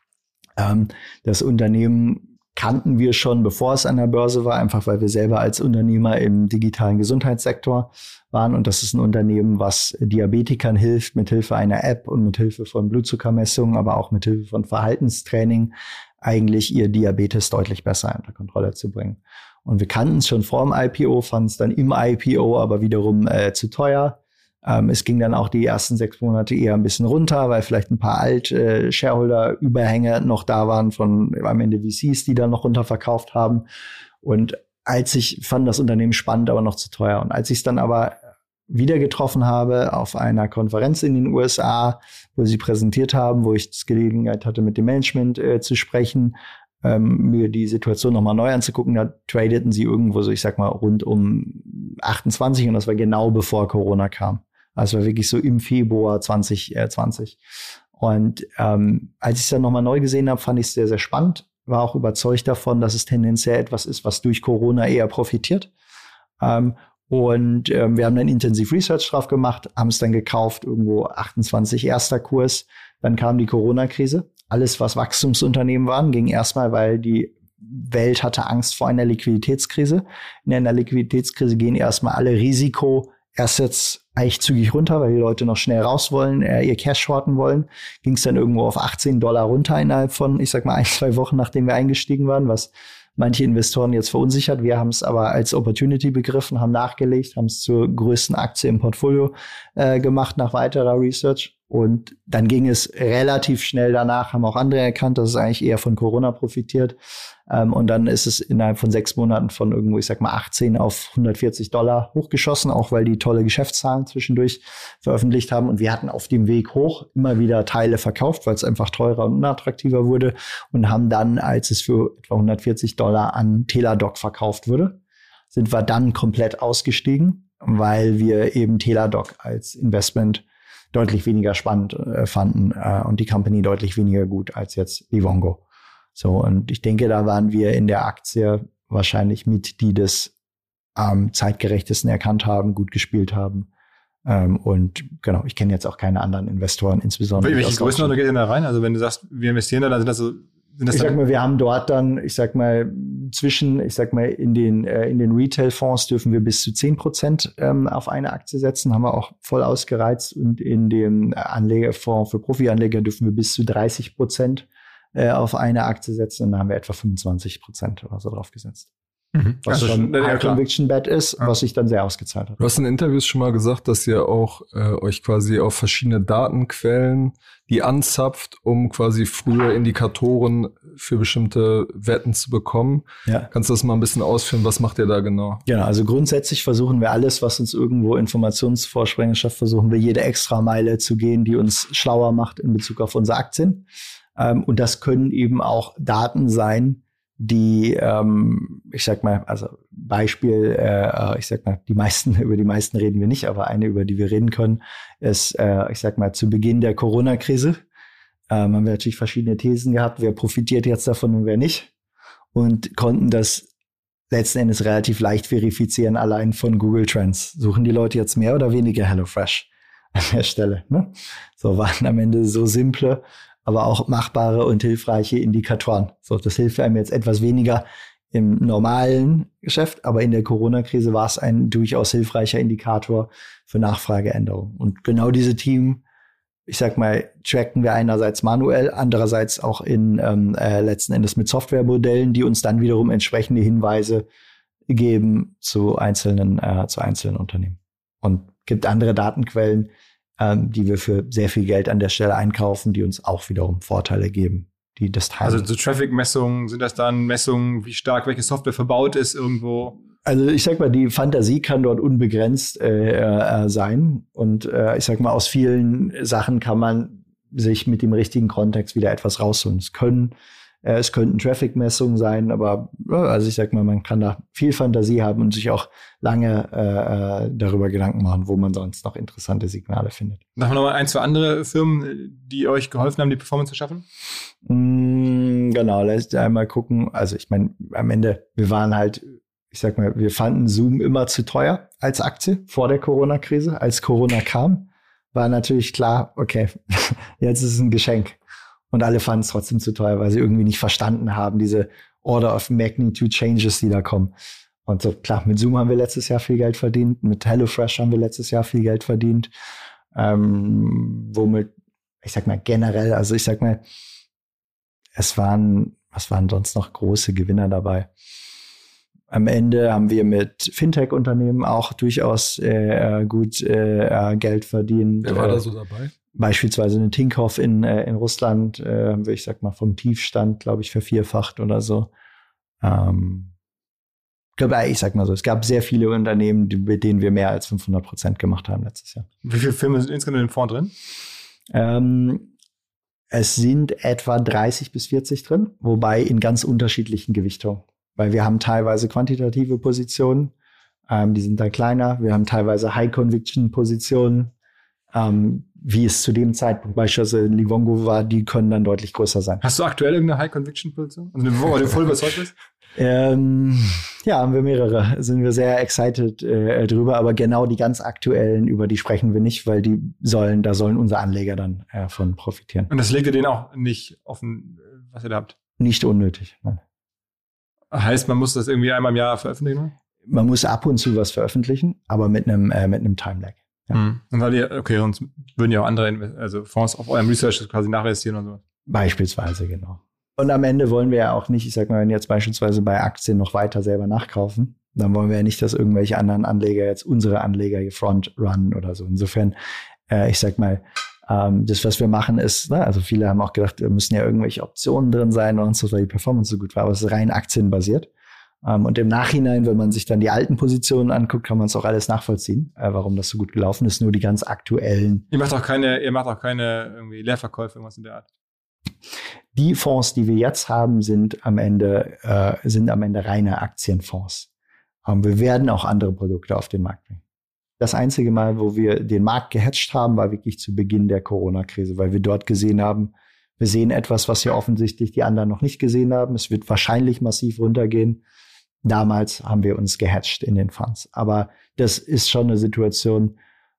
Das Unternehmen kannten wir schon, bevor es an der Börse war, einfach weil wir selber als Unternehmer im digitalen Gesundheitssektor waren. Und das ist ein Unternehmen, was Diabetikern hilft, mithilfe einer App und mithilfe von Blutzuckermessungen, aber auch mithilfe von Verhaltenstraining, eigentlich ihr Diabetes deutlich besser unter Kontrolle zu bringen. Und wir kannten es schon vor dem IPO, fanden es dann im IPO aber wiederum zu teuer. Es ging dann auch die ersten 6 Monate eher ein bisschen runter, weil vielleicht ein paar Shareholder-Überhänge noch da waren von am Ende VCs, die dann noch runterverkauft haben. Und fand das Unternehmen spannend, aber noch zu teuer. Und als ich es dann aber wieder getroffen habe auf einer Konferenz in den USA, wo sie präsentiert haben, wo ich die Gelegenheit hatte, mit dem Management zu sprechen, mir die Situation nochmal neu anzugucken, da tradeten sie irgendwo so, ich sag mal, rund um 28 und das war genau bevor Corona kam. Also war wirklich so im Februar 2020. Und als ich es dann nochmal neu gesehen habe, fand ich es sehr, sehr spannend. War auch überzeugt davon, dass es tendenziell etwas ist, was durch Corona eher profitiert. Wir haben dann intensiv Research drauf gemacht, haben es dann gekauft, irgendwo 28 erster Kurs. Dann kam die Corona-Krise. Alles, was Wachstumsunternehmen waren, ging erstmal, weil die Welt hatte Angst vor einer Liquiditätskrise. In einer Liquiditätskrise gehen erstmal alle Risiko-Assets eigentlich zügig runter, weil die Leute noch schnell raus wollen, ihr Cash shorten wollen. Ging es dann irgendwo auf $18 runter innerhalb von, ich sag mal, 1-2 Wochen, nachdem wir eingestiegen waren, was manche Investoren jetzt verunsichert. Wir haben es aber als Opportunity begriffen, haben nachgelegt, haben es zur größten Aktie im Portfolio gemacht nach weiterer Research. Und dann ging es relativ schnell danach, haben auch andere erkannt, dass es eigentlich eher von Corona profitiert. Und dann ist es innerhalb von 6 Monaten von irgendwo, ich sag mal, 18 auf $140 hochgeschossen, auch weil die tolle Geschäftszahlen zwischendurch veröffentlicht haben. Und wir hatten auf dem Weg hoch immer wieder Teile verkauft, weil es einfach teurer und unattraktiver wurde. Und haben dann, als es für etwa $140 an Teladoc verkauft wurde, sind wir dann komplett ausgestiegen, weil wir eben Teladoc als Investment deutlich weniger spannend fanden und die Company deutlich weniger gut als jetzt Livongo. So, und ich denke, da waren wir in der Aktie wahrscheinlich mit, die das zeitgerechtesten erkannt haben, gut gespielt haben. Und genau, ich kenne jetzt auch keine anderen Investoren, insbesondere. Welche Größenordnung geht denn da rein? Also wenn du sagst, wir investieren da, dann sind das so. Ich sag mal, wir haben dort dann, ich sag mal, in den Retail-Fonds dürfen wir bis zu 10% auf eine Aktie setzen, haben wir auch voll ausgereizt. Und in dem Anlegerfonds für Profi-Anleger dürfen wir bis zu 30% auf eine Aktie setzen. Und da haben wir etwa 25% oder so drauf gesetzt. Was also schon ein Conviction-Bet ist, was sich dann sehr ausgezahlt hat. Du hast in Interviews schon mal gesagt, dass ihr auch euch quasi auf verschiedene Datenquellen die anzapft, um quasi frühe Indikatoren für bestimmte Wetten zu bekommen. Ja. Kannst du das mal ein bisschen ausführen? Was macht ihr da genau? Genau, also grundsätzlich versuchen wir alles, was uns irgendwo Informationsvorsprünge schafft, versuchen wir jede extra Meile zu gehen, die uns schlauer macht in Bezug auf unsere Aktien. Und das können eben auch Daten sein, die, ich sag mal, also Beispiel, über die meisten reden wir nicht, aber eine, über die wir reden können, ist, ich sag mal, zu Beginn der Corona-Krise haben wir natürlich verschiedene Thesen gehabt, wer profitiert jetzt davon und wer nicht. und konnten das letzten Endes relativ leicht verifizieren, allein von Google Trends. Suchen die Leute jetzt mehr oder weniger HelloFresh an der Stelle? Ne? So waren am Ende so simple, aber auch machbare und hilfreiche Indikatoren. So, das hilft einem jetzt etwas weniger im normalen Geschäft, aber in der Corona-Krise war es ein durchaus hilfreicher Indikator für Nachfrageänderungen. Und genau diese Themen, ich sag mal, tracken wir einerseits manuell, andererseits auch in letzten Endes mit Softwaremodellen, die uns dann wiederum entsprechende Hinweise geben zu einzelnen Unternehmen. Und gibt andere Datenquellen, die wir für sehr viel Geld an der Stelle einkaufen, die uns auch wiederum Vorteile geben, die das teilen. Also so Traffic-Messungen, sind das dann Messungen, wie stark welche Software verbaut ist irgendwo? Also ich sag mal, die Fantasie kann dort unbegrenzt sein. Und ich sag mal, aus vielen Sachen kann man sich mit dem richtigen Kontext wieder etwas rausholen. Es könnten Traffic-Messungen sein, aber also ich sag mal, man kann da viel Fantasie haben und sich auch lange darüber Gedanken machen, wo man sonst noch interessante Signale findet. Machen wir noch mal 1, 2 andere Firmen, die euch geholfen haben, die Performance zu schaffen? Genau, lasst einmal gucken. Also ich meine, am Ende, wir waren halt, ich sag mal, wir fanden Zoom immer zu teuer als Aktie vor der Corona-Krise. Als Corona kam, war natürlich klar, okay, jetzt ist es ein Geschenk. Und alle fanden es trotzdem zu teuer, weil sie irgendwie nicht verstanden haben, diese Order of Magnitude Changes, die da kommen. Und so, klar, mit Zoom haben wir letztes Jahr viel Geld verdient, mit HelloFresh haben wir letztes Jahr viel Geld verdient. Womit, ich sag mal, generell, also ich sag mal, was waren sonst noch große Gewinner dabei? Am Ende haben wir mit Fintech-Unternehmen auch durchaus gut Geld verdient. Wer war da so dabei? Beispielsweise eine Tinkoff in Russland haben wir, ich sag mal, vom Tiefstand, glaube ich, vervierfacht oder so. Ich sag mal so, es gab sehr viele Unternehmen, mit denen wir mehr als 500% gemacht haben letztes Jahr. Wie viele Firmen sind insgesamt im Fonds drin? Es sind etwa 30 bis 40 drin, wobei in ganz unterschiedlichen Gewichtungen. Weil wir haben teilweise quantitative Positionen, die sind dann kleiner. Wir haben teilweise High-Conviction-Positionen, wie es zu dem Zeitpunkt beispielsweise Livongo war, die können dann deutlich größer sein. Hast du aktuell irgendeine High-Conviction-Position? Also wo du voll überzeugt bist? Ja, haben wir mehrere. Sind wir sehr excited drüber, aber genau die ganz aktuellen, über die sprechen wir nicht, weil da sollen unsere Anleger dann von profitieren. Und das legt ihr denen auch nicht offen, was ihr da habt? Nicht unnötig, nein. Heißt, man muss das irgendwie einmal im Jahr veröffentlichen? Man muss ab und zu was veröffentlichen, aber mit einem Time-Lag. Ja. Und weil sonst würden ja auch andere Fonds auf eurem Research quasi nachinvestieren und so. Beispielsweise, genau. Und am Ende wollen wir ja auch nicht, ich sag mal, wenn jetzt beispielsweise bei Aktien noch weiter selber nachkaufen, dann wollen wir ja nicht, dass irgendwelche anderen Anleger jetzt unsere Anleger hier front-runnen oder so. Insofern, ich sag mal, das, was wir machen, ist, also viele haben auch gedacht, da müssen ja irgendwelche Optionen drin sein und so, weil die Performance so gut war, aber es ist rein aktienbasiert. Und im Nachhinein, wenn man sich dann die alten Positionen anguckt, kann man es auch alles nachvollziehen, warum das so gut gelaufen ist. Nur die ganz aktuellen. Ihr macht auch keine irgendwie Leerverkäufe, irgendwas in der Art? Die Fonds, die wir jetzt haben, sind am Ende reine Aktienfonds. Wir werden auch andere Produkte auf den Markt bringen. Das einzige Mal, wo wir den Markt gehatcht haben, war wirklich zu Beginn der Corona-Krise, weil wir dort gesehen haben, wir sehen etwas, was ja offensichtlich die anderen noch nicht gesehen haben. Es wird wahrscheinlich massiv runtergehen. Damals haben wir uns gehatcht in den Funds. Aber das ist schon eine Situation,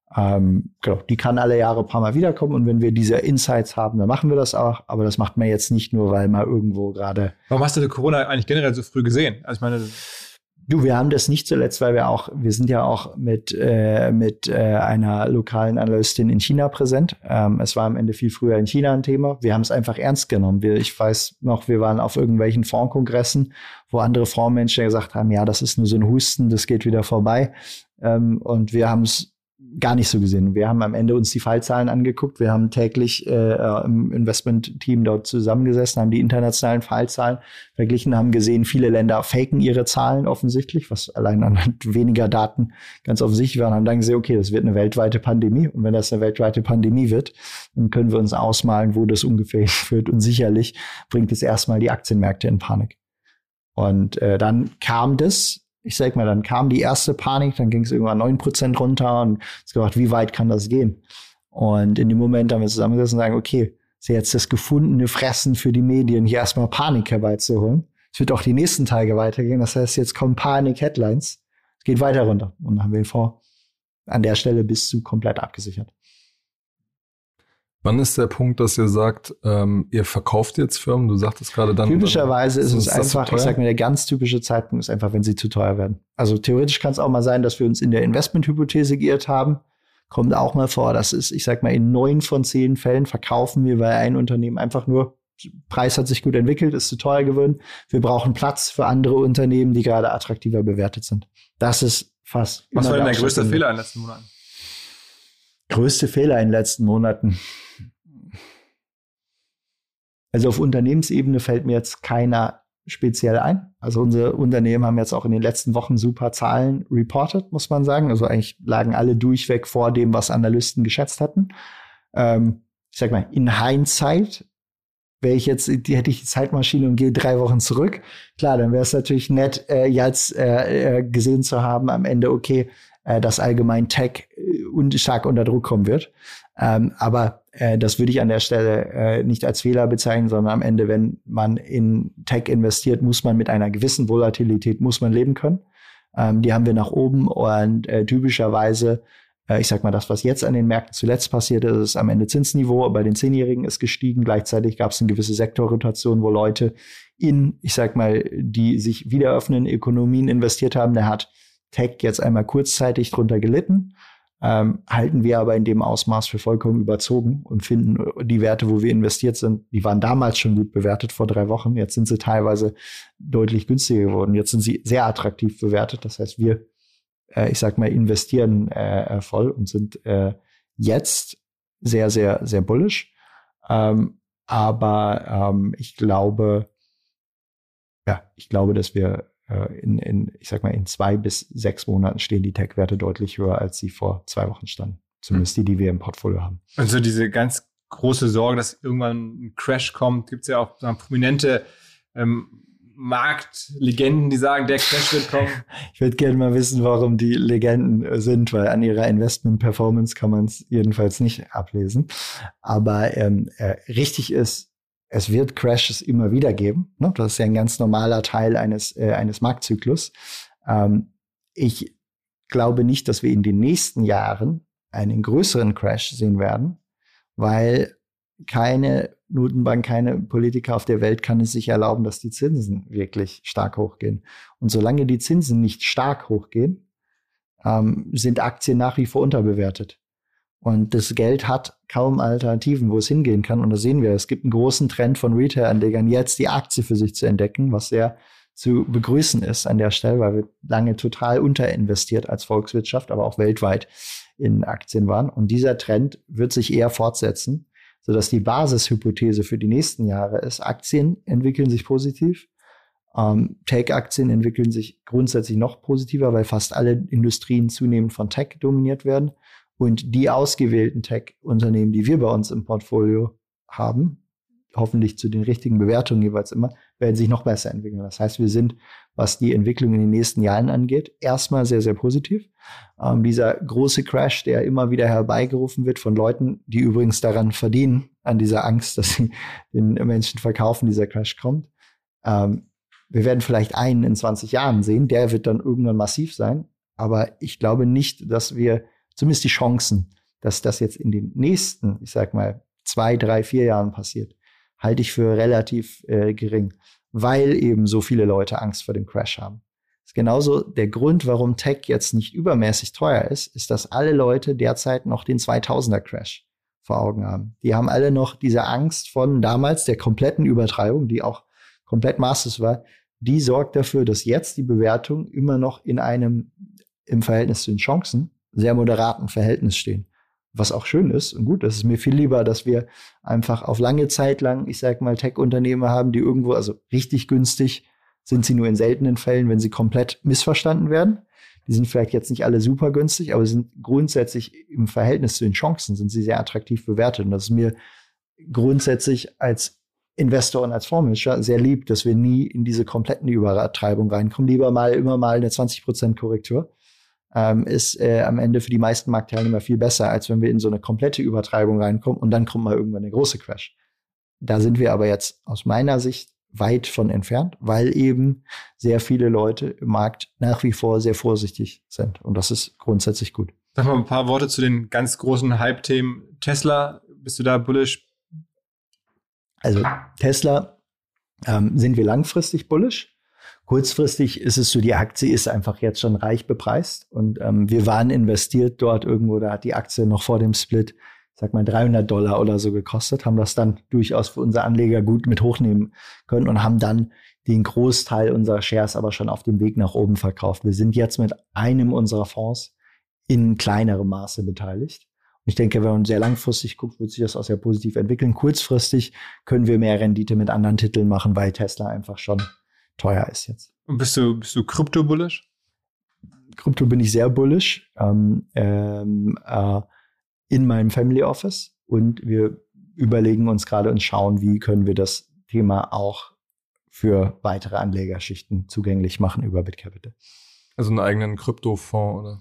die kann alle Jahre ein paar Mal wiederkommen. Und wenn wir diese Insights haben, dann machen wir das auch. Aber das macht man jetzt nicht nur, weil mal irgendwo gerade. Warum hast du Corona eigentlich generell so früh gesehen? Also ich meine, wir haben das nicht zuletzt, weil wir sind ja auch mit einer lokalen Analystin in China präsent. Es war am Ende viel früher in China ein Thema. Wir haben es einfach ernst genommen. Ich weiß noch, wir waren auf irgendwelchen Fondskongressen, wo andere Fondsmenschen gesagt haben, ja, das ist nur so ein Husten, das geht wieder vorbei. Und wir haben es gar nicht so gesehen. Wir haben am Ende uns die Fallzahlen angeguckt. Wir haben täglich im Investment-Team dort zusammengesessen, haben die internationalen Fallzahlen verglichen, haben gesehen, viele Länder faken ihre Zahlen offensichtlich, was allein anhand weniger Daten ganz offensichtlich war. Und haben dann gesehen, okay, das wird eine weltweite Pandemie. Und wenn das eine weltweite Pandemie wird, dann können wir uns ausmalen, wo das ungefähr hinführt. Und sicherlich bringt es erstmal die Aktienmärkte in Panik. Und dann kam dann kam die erste Panik, dann ging es irgendwann 9% runter und es gedacht, wie weit kann das gehen? Und in dem Moment haben wir zusammengesessen und sagen, okay, ist jetzt das gefundene Fressen für die Medien, hier erstmal Panik herbeizuholen. es wird auch die nächsten Tage weitergehen. Das heißt, jetzt kommen Panik-Headlines. Es geht weiter runter. Und dann haben wir den Fonds an der Stelle bis zu komplett abgesichert. Wann ist der Punkt, dass ihr sagt, ihr verkauft jetzt Firmen? Du sagtest gerade dann. Typischerweise ist es einfach, ich sag mir, der ganz typische Zeitpunkt ist einfach, wenn sie zu teuer werden. Also theoretisch kann es auch mal sein, dass wir uns in der Investmenthypothese geirrt haben. Kommt auch mal vor, das ist, ich sag mal, in 9 von 10 Fällen verkaufen wir, weil ein Unternehmen einfach nur, Preis hat sich gut entwickelt, ist zu teuer geworden. Wir brauchen Platz für andere Unternehmen, die gerade attraktiver bewertet sind. Das ist fast. Was war denn der größte Fehler in den letzten Monaten? Größte Fehler in den letzten Monaten. Also auf Unternehmensebene fällt mir jetzt keiner speziell ein. Also unsere Unternehmen haben jetzt auch in den letzten Wochen super Zahlen reported, muss man sagen. Also eigentlich lagen alle durchweg vor dem, was Analysten geschätzt hatten. Ich sag mal, in Hindsight hätte ich die Zeitmaschine und gehe 3 Wochen zurück. Klar, dann wäre es natürlich nett, jetzt gesehen zu haben am Ende, okay, dass allgemein Tech stark unter Druck kommen wird. Aber das würde ich an der Stelle nicht als Fehler bezeichnen, sondern am Ende, wenn man in Tech investiert, muss man mit einer gewissen Volatilität leben können. Die haben wir nach oben und typischerweise, ich sag mal, das, was jetzt an den Märkten zuletzt passiert ist, ist am Ende Zinsniveau. Bei den 10-Jährigen ist gestiegen. Gleichzeitig gab es eine gewisse Sektorrotation, wo Leute ich sag mal, die sich wieder öffnenden Ökonomien investiert haben. Da hat Tech jetzt einmal kurzzeitig drunter gelitten. Halten wir aber in dem Ausmaß für vollkommen überzogen und finden die Werte, wo wir investiert sind, die waren damals schon gut bewertet vor 3 Wochen. Jetzt sind sie teilweise deutlich günstiger geworden. Jetzt sind sie sehr attraktiv bewertet. Das heißt, wir, ich sag mal, investieren voll und sind jetzt sehr, sehr, sehr bullish. Aber ich glaube, dass wir ich sag mal, in 2 bis 6 Monaten stehen die Tech-Werte deutlich höher, als sie vor 2 Wochen standen. Zumindest die wir im Portfolio haben. Also diese ganz große Sorge, dass irgendwann ein Crash kommt, gibt es ja auch prominente Marktlegenden, die sagen, der Crash wird kommen. Ich würde gerne mal wissen, warum die Legenden sind, weil an ihrer Investment-Performance kann man es jedenfalls nicht ablesen. Aber richtig ist, es wird Crashes immer wieder geben. Ne? Das ist ja ein ganz normaler Teil eines Marktzyklus. Ich glaube nicht, dass wir in den nächsten Jahren einen größeren Crash sehen werden, weil keine Notenbank, keine Politiker auf der Welt kann es sich erlauben, dass die Zinsen wirklich stark hochgehen. Und solange die Zinsen nicht stark hochgehen, sind Aktien nach wie vor unterbewertet. Und das Geld hat kaum Alternativen, wo es hingehen kann. Und da sehen wir, es gibt einen großen Trend von Retail-Anlegern, jetzt die Aktie für sich zu entdecken, was sehr zu begrüßen ist an der Stelle, weil wir lange total unterinvestiert als Volkswirtschaft, aber auch weltweit in Aktien waren. Und dieser Trend wird sich eher fortsetzen, sodass die Basishypothese für die nächsten Jahre ist, Aktien entwickeln sich positiv. Tech-Aktien entwickeln sich grundsätzlich noch positiver, weil fast alle Industrien zunehmend von Tech dominiert werden. Und die ausgewählten Tech-Unternehmen, die wir bei uns im Portfolio haben, hoffentlich zu den richtigen Bewertungen jeweils immer, werden sich noch besser entwickeln. Das heißt, wir sind, was die Entwicklung in den nächsten Jahren angeht, erstmal sehr, sehr positiv. Dieser große Crash, der immer wieder herbeigerufen wird von Leuten, die übrigens daran verdienen, an dieser Angst, dass sie den Menschen verkaufen, dieser Crash kommt. Wir werden vielleicht einen in 20 Jahren sehen, der wird dann irgendwann massiv sein. Aber ich glaube nicht, dass wir zumindest die Chancen, dass das jetzt in den nächsten, ich sag mal, 2, 3, 4 Jahren passiert, halte ich für relativ gering, weil eben so viele Leute Angst vor dem Crash haben. Das ist genauso der Grund, warum Tech jetzt nicht übermäßig teuer ist, dass alle Leute derzeit noch den 2000er Crash vor Augen haben. Die haben alle noch diese Angst von damals der kompletten Übertreibung, die auch komplett maßlos war. Die sorgt dafür, dass jetzt die Bewertung immer noch in einem, im Verhältnis zu den Chancen, sehr moderaten Verhältnis stehen. Was auch schön ist und gut, das ist mir viel lieber, dass wir einfach auf lange Zeit lang, ich sag mal, Tech-Unternehmen haben, die irgendwo, also richtig günstig sind sie nur in seltenen Fällen, wenn sie komplett missverstanden werden. Die sind vielleicht jetzt nicht alle super günstig, aber sind grundsätzlich im Verhältnis zu den Chancen sind sie sehr attraktiv bewertet. Und das ist mir grundsätzlich als Investor und als Fondsmanager sehr lieb, dass wir nie in diese kompletten Übertreibung reinkommen. Lieber immer mal eine 20% Korrektur. Ist am Ende für die meisten Marktteilnehmer viel besser, als wenn wir in so eine komplette Übertreibung reinkommen und dann kommt mal irgendwann der große Crash. Da sind wir aber jetzt aus meiner Sicht weit von entfernt, weil eben sehr viele Leute im Markt nach wie vor sehr vorsichtig sind. Und das ist grundsätzlich gut. Sag mal ein paar Worte zu den ganz großen Hype-Themen. Tesla, bist du da bullish? Also Tesla sind wir langfristig bullish. Kurzfristig ist es so, die Aktie ist einfach jetzt schon reich bepreist. Und wir waren investiert dort irgendwo, da hat die Aktie noch vor dem Split, sag mal $300 oder so gekostet, haben das dann durchaus für unsere Anleger gut mit hochnehmen können und haben dann den Großteil unserer Shares aber schon auf dem Weg nach oben verkauft. Wir sind jetzt mit einem unserer Fonds in kleinerem Maße beteiligt. Und ich denke, wenn man sehr langfristig guckt, wird sich das auch sehr positiv entwickeln. Kurzfristig können wir mehr Rendite mit anderen Titeln machen, weil Tesla einfach schon teuer ist jetzt. Und bist du Krypto-bullish? Krypto bin ich sehr bullish. In meinem Family Office, und wir überlegen uns gerade und schauen, wie können wir das Thema auch für weitere Anlegerschichten zugänglich machen über BitCapital. Also einen eigenen Kryptofonds, oder?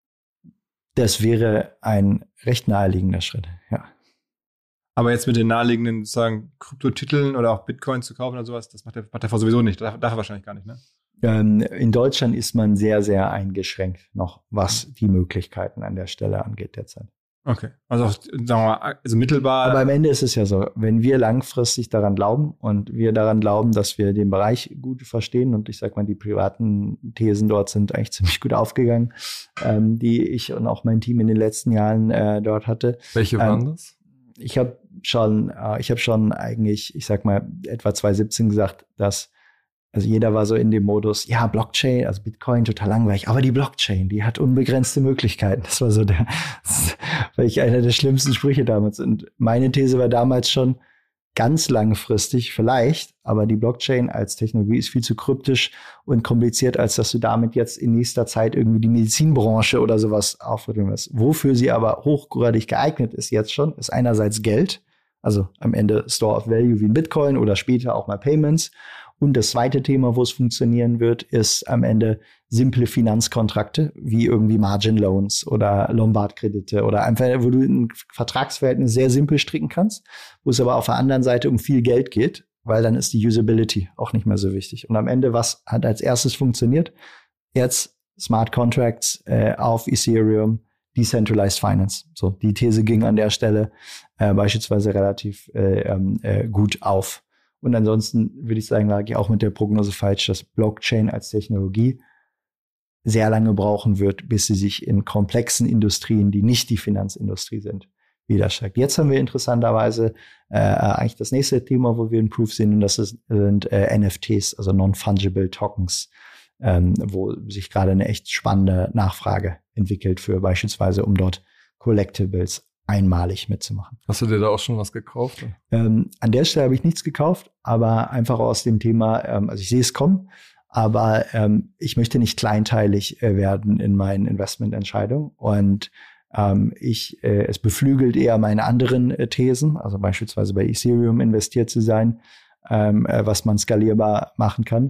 Das wäre ein recht naheliegender Schritt, ja. Aber jetzt mit den naheliegenden sozusagen Kryptotiteln oder auch Bitcoin zu kaufen oder sowas, das macht der Fonds sowieso nicht. Darf er wahrscheinlich gar nicht, ne? In Deutschland ist man sehr, sehr eingeschränkt noch, was die Möglichkeiten an der Stelle angeht derzeit. Okay, also sagen wir mal, also mittelbar. Aber am Ende ist es ja so, wenn wir langfristig daran glauben und wir daran glauben, dass wir den Bereich gut verstehen, und ich sag mal, die privaten Thesen dort sind eigentlich ziemlich gut aufgegangen, die ich und auch mein Team in den letzten Jahren dort hatte. Welche waren das? Ich habe schon eigentlich, ich sag mal, etwa 2017 gesagt, dass also jeder war so in dem Modus, ja, Blockchain, also Bitcoin, total langweilig, aber die Blockchain, die hat unbegrenzte Möglichkeiten. Das war so weil ich einer der schlimmsten Sprüche damals. Und meine These war damals schon, ganz langfristig vielleicht, aber die Blockchain als Technologie ist viel zu kryptisch und kompliziert, als dass du damit jetzt in nächster Zeit irgendwie die Medizinbranche oder sowas aufrütteln wirst. Wofür sie aber hochgradig geeignet ist jetzt schon, ist einerseits Geld, also am Ende Store of Value wie ein Bitcoin oder später auch mal Payments. Und das zweite Thema, wo es funktionieren wird, ist am Ende simple Finanzkontrakte, wie irgendwie Margin Loans oder Lombard-Kredite oder einfach, wo du ein Vertragsverhältnis sehr simpel stricken kannst, wo es aber auf der anderen Seite um viel Geld geht, weil dann ist die Usability auch nicht mehr so wichtig. Und am Ende, was hat als erstes funktioniert? Jetzt Smart Contracts auf Ethereum, Decentralized Finance. So, die These ging an der Stelle beispielsweise relativ gut auf. Und ansonsten würde ich sagen, lag ich auch mit der Prognose falsch, dass Blockchain als Technologie sehr lange brauchen wird, bis sie sich in komplexen Industrien, die nicht die Finanzindustrie sind, widerstreckt. Jetzt haben wir interessanterweise eigentlich das nächste Thema, wo wir in Proof sind, und das sind NFTs, also Non-Fungible Tokens, wo sich gerade eine echt spannende Nachfrage entwickelt für beispielsweise, um dort Collectibles einmalig mitzumachen. Hast du dir da auch schon was gekauft? An der Stelle habe ich nichts gekauft, aber einfach aus dem Thema, also ich sehe es kommen, aber ich möchte nicht kleinteilig werden in meinen Investmententscheidungen, und es beflügelt eher meine anderen Thesen, also beispielsweise bei Ethereum investiert zu sein, was man skalierbar machen kann,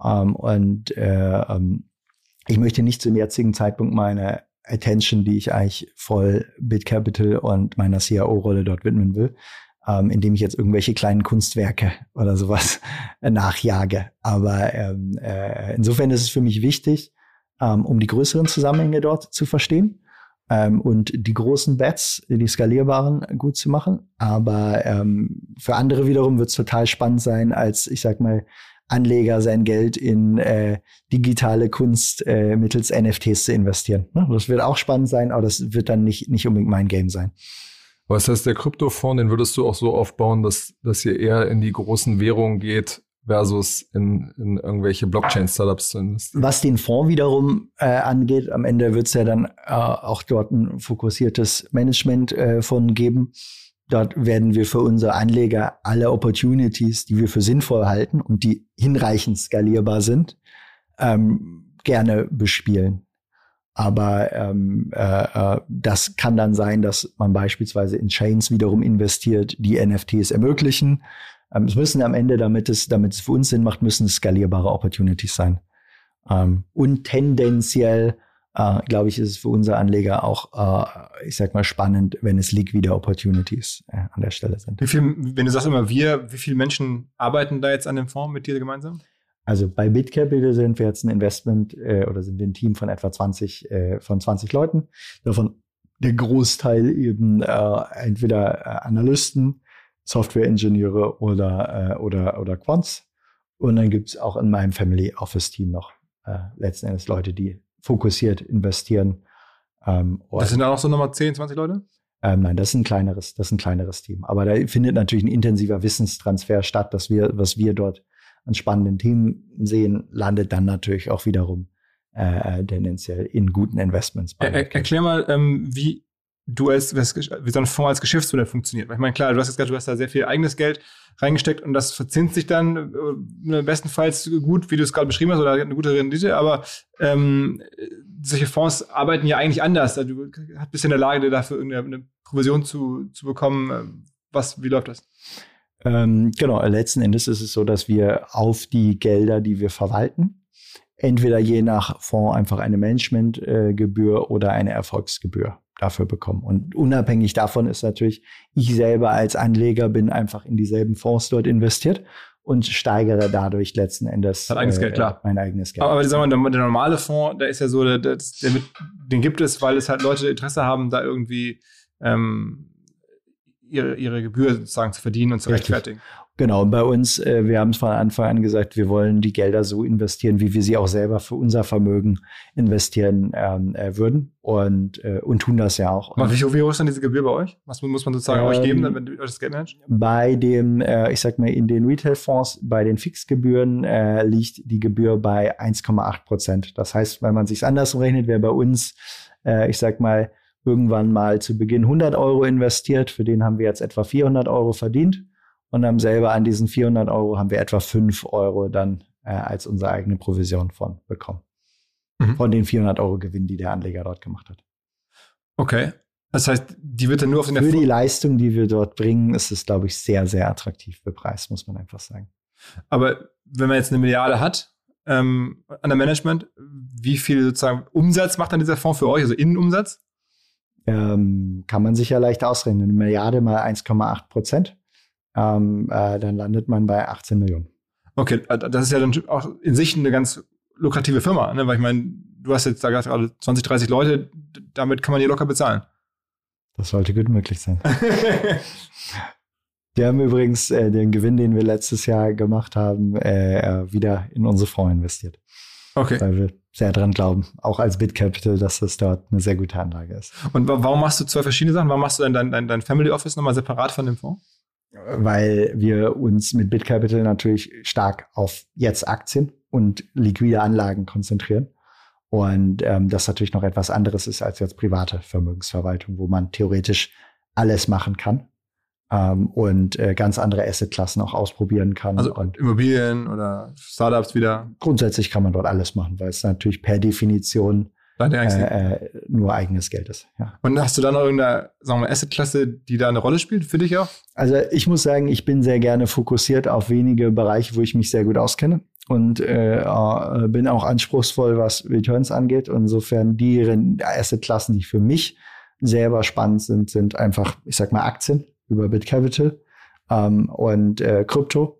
ich möchte nicht zum jetzigen Zeitpunkt meine Attention, die ich eigentlich voll BitCapital und meiner CIO-Rolle dort widmen will, indem ich jetzt irgendwelche kleinen Kunstwerke oder sowas nachjage. Aber insofern ist es für mich wichtig, um die größeren Zusammenhänge dort zu verstehen und die großen Bets, die skalierbaren, gut zu machen. Aber für andere wiederum wird es total spannend sein, als, ich sag mal, Anleger sein Geld in digitale Kunst mittels NFTs zu investieren. Das wird auch spannend sein, aber das wird dann nicht unbedingt mein Game sein. Was heißt, der Kryptofonds, den würdest du auch so aufbauen, dass ihr eher in die großen Währungen geht, versus in irgendwelche Blockchain-Startups zu investieren? Was den Fonds wiederum angeht, am Ende wird es ja dann auch dort ein fokussiertes Management von geben. Dort werden wir für unsere Anleger alle Opportunities, die wir für sinnvoll halten und die hinreichend skalierbar sind, gerne bespielen. Aber das kann dann sein, dass man beispielsweise in Chains wiederum investiert, die NFTs ermöglichen. Es müssen am Ende, damit es für uns Sinn macht, müssen es skalierbare Opportunities sein. Und tendenziell glaube ich, ist es für unsere Anleger auch, ich sag mal, spannend, wenn es liquide Opportunities an der Stelle sind. Wenn du sagst immer wie viele Menschen arbeiten da jetzt an dem Fonds mit dir gemeinsam? Also bei BitCapital sind wir jetzt ein Investment oder sind wir ein Team von etwa 20 Leuten. Davon der Großteil eben entweder Analysten, Software-Ingenieure oder Quants. Und dann gibt es auch in meinem Family Office Team noch letzten Endes Leute, die fokussiert investieren. Das sind auch noch so nochmal 10, 20 Leute? Nein, das ist ein kleineres Team. Aber da findet natürlich ein intensiver Wissenstransfer statt, was wir dort an spannenden Themen sehen, landet dann natürlich auch wiederum tendenziell in guten Investments. Erklär mal, wie so ein Fonds als Geschäftsmodell funktioniert. Weil ich meine, klar, du hast da sehr viel eigenes Geld reingesteckt und das verzinst sich dann bestenfalls gut, wie du es gerade beschrieben hast, oder eine gute Rendite, aber solche Fonds arbeiten ja eigentlich anders. Also du bist in der Lage, dir dafür irgendeine Provision zu bekommen. Wie läuft das? Genau, letzten Endes ist es so, dass wir auf die Gelder, die wir verwalten, entweder je nach Fonds einfach eine Managementgebühr oder eine Erfolgsgebühr dafür bekommen. Und unabhängig davon ist natürlich, ich selber als Anleger bin einfach in dieselben Fonds dort investiert und steigere dadurch letzten Endes eigenes Geld, klar. Mein eigenes Geld. Aber sagen wir mal, der normale Fonds, der ist ja so, den gibt es, weil es halt Leute Interesse haben, da irgendwie ihre Gebühr sozusagen zu verdienen und zu rechtfertigen. Genau, und bei uns, wir haben es von Anfang an gesagt, wir wollen die Gelder so investieren, wie wir sie auch selber für unser Vermögen investieren würden und tun das ja auch. Aber wie hoch ist dann diese Gebühr bei euch? Was muss man sozusagen euch geben, wenn ihr euch das Geld managt? Bei dem, ich sag mal, in den Retail-Fonds, bei den Fixgebühren liegt die Gebühr bei 1,8%. Das heißt, wenn man sich andersrum rechnet, wäre bei uns, ich sag mal, irgendwann mal zu Beginn 100 Euro investiert. Für den haben wir jetzt etwa 400 Euro verdient. Und dann selber an diesen 400 Euro haben wir etwa 5 Euro dann als unsere eigene Provision von bekommen. Mhm. Von den 400 Euro Gewinn, die der Anleger dort gemacht hat. Okay. Das heißt, die wird dann nur auf den Für die Leistung, die wir dort bringen, ist es, glaube ich, sehr, sehr attraktiv bepreist, muss man einfach sagen. Aber wenn man jetzt 1 Milliarde hat an der Management, wie viel sozusagen Umsatz macht dann dieser Fonds für euch, also Innenumsatz? Kann man sich ja leicht ausrechnen. 1 Milliarde mal 1,8%. Dann landet man bei 18 Millionen. Okay, das ist ja dann auch in sich eine ganz lukrative Firma, ne? Weil ich meine, du hast jetzt da gerade 20, 30 Leute, damit kann man die locker bezahlen. Das sollte gut möglich sein. Wir haben übrigens den Gewinn, den wir letztes Jahr gemacht haben, wieder in unsere Fonds investiert. Okay. Weil wir sehr dran glauben, auch als BitCapital, dass das dort eine sehr gute Anlage ist. Und warum machst du 2 verschiedene Sachen? Warum machst du dann dein Family Office nochmal separat von dem Fonds? Weil wir uns mit BitCapital natürlich stark auf jetzt Aktien und liquide Anlagen konzentrieren. Und das natürlich noch etwas anderes ist als jetzt private Vermögensverwaltung, wo man theoretisch alles machen kann und ganz andere Assetklassen auch ausprobieren kann. Also und Immobilien oder Startups wieder? Grundsätzlich kann man dort alles machen, weil es natürlich per Definition nur eigenes Geld ist. Ja. Und hast du da noch irgendeine, sagen wir, Assetklasse, die da eine Rolle spielt für dich auch? Also ich muss sagen, ich bin sehr gerne fokussiert auf wenige Bereiche, wo ich mich sehr gut auskenne und bin auch anspruchsvoll, was Returns angeht. Insofern die Assetklassen, die für mich selber spannend sind einfach, ich sag mal, Aktien über BitCapital und Krypto.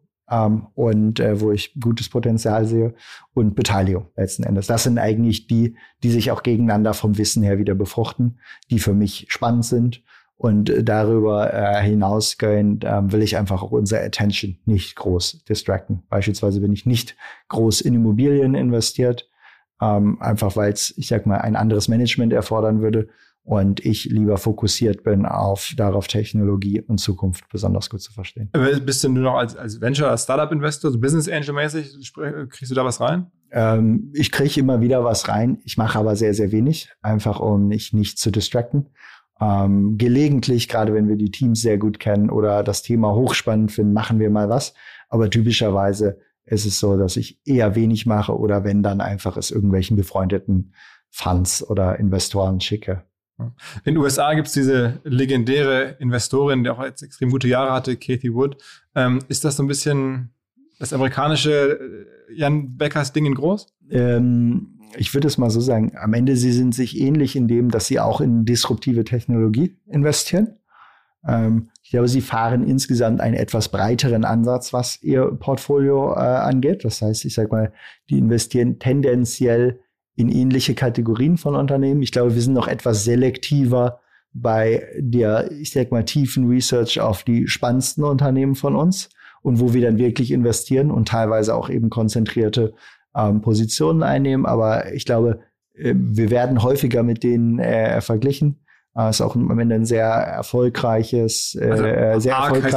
Wo ich gutes Potenzial sehe und Beteiligung letzten Endes. Das sind eigentlich die sich auch gegeneinander vom Wissen her wieder befruchten, die für mich spannend sind. Und darüber hinausgehend will ich einfach auch unsere Attention nicht groß distracten. Beispielsweise bin ich nicht groß in Immobilien investiert, einfach weil es, ich sag mal, ein anderes Management erfordern würde. Und ich lieber fokussiert bin darauf Technologie und Zukunft besonders gut zu verstehen. Bist denn du noch als Venture, als Startup-Investor, so Business Angel-mäßig, kriegst du da was rein? Ich kriege immer wieder was rein. Ich mache aber sehr, sehr wenig, einfach um mich nicht zu distracten. Gelegentlich, gerade wenn wir die Teams sehr gut kennen oder das Thema hochspannend finden, machen wir mal was. Aber typischerweise ist es so, dass ich eher wenig mache oder wenn dann einfach es irgendwelchen befreundeten Funds oder Investoren schicke. In den USA gibt es diese legendäre Investorin, die auch jetzt extrem gute Jahre hatte, Cathie Wood. Ist das so ein bisschen das amerikanische Jan Beckers Ding in groß? ich würde es mal so sagen, am Ende sie sind sich ähnlich in dem, dass sie auch in disruptive Technologie investieren. Ich glaube, sie fahren insgesamt einen etwas breiteren Ansatz, was ihr Portfolio angeht. Das heißt, ich sag mal, die investieren tendenziell in ähnliche Kategorien von Unternehmen. Ich glaube, wir sind noch etwas selektiver bei der, ich sag mal, tiefen Research auf die spannendsten Unternehmen von uns und wo wir dann wirklich investieren und teilweise auch eben konzentrierte Positionen einnehmen. Aber ich glaube, wir werden häufiger mit denen verglichen. Ist auch am Ende ein sehr erfolgreiches, sehr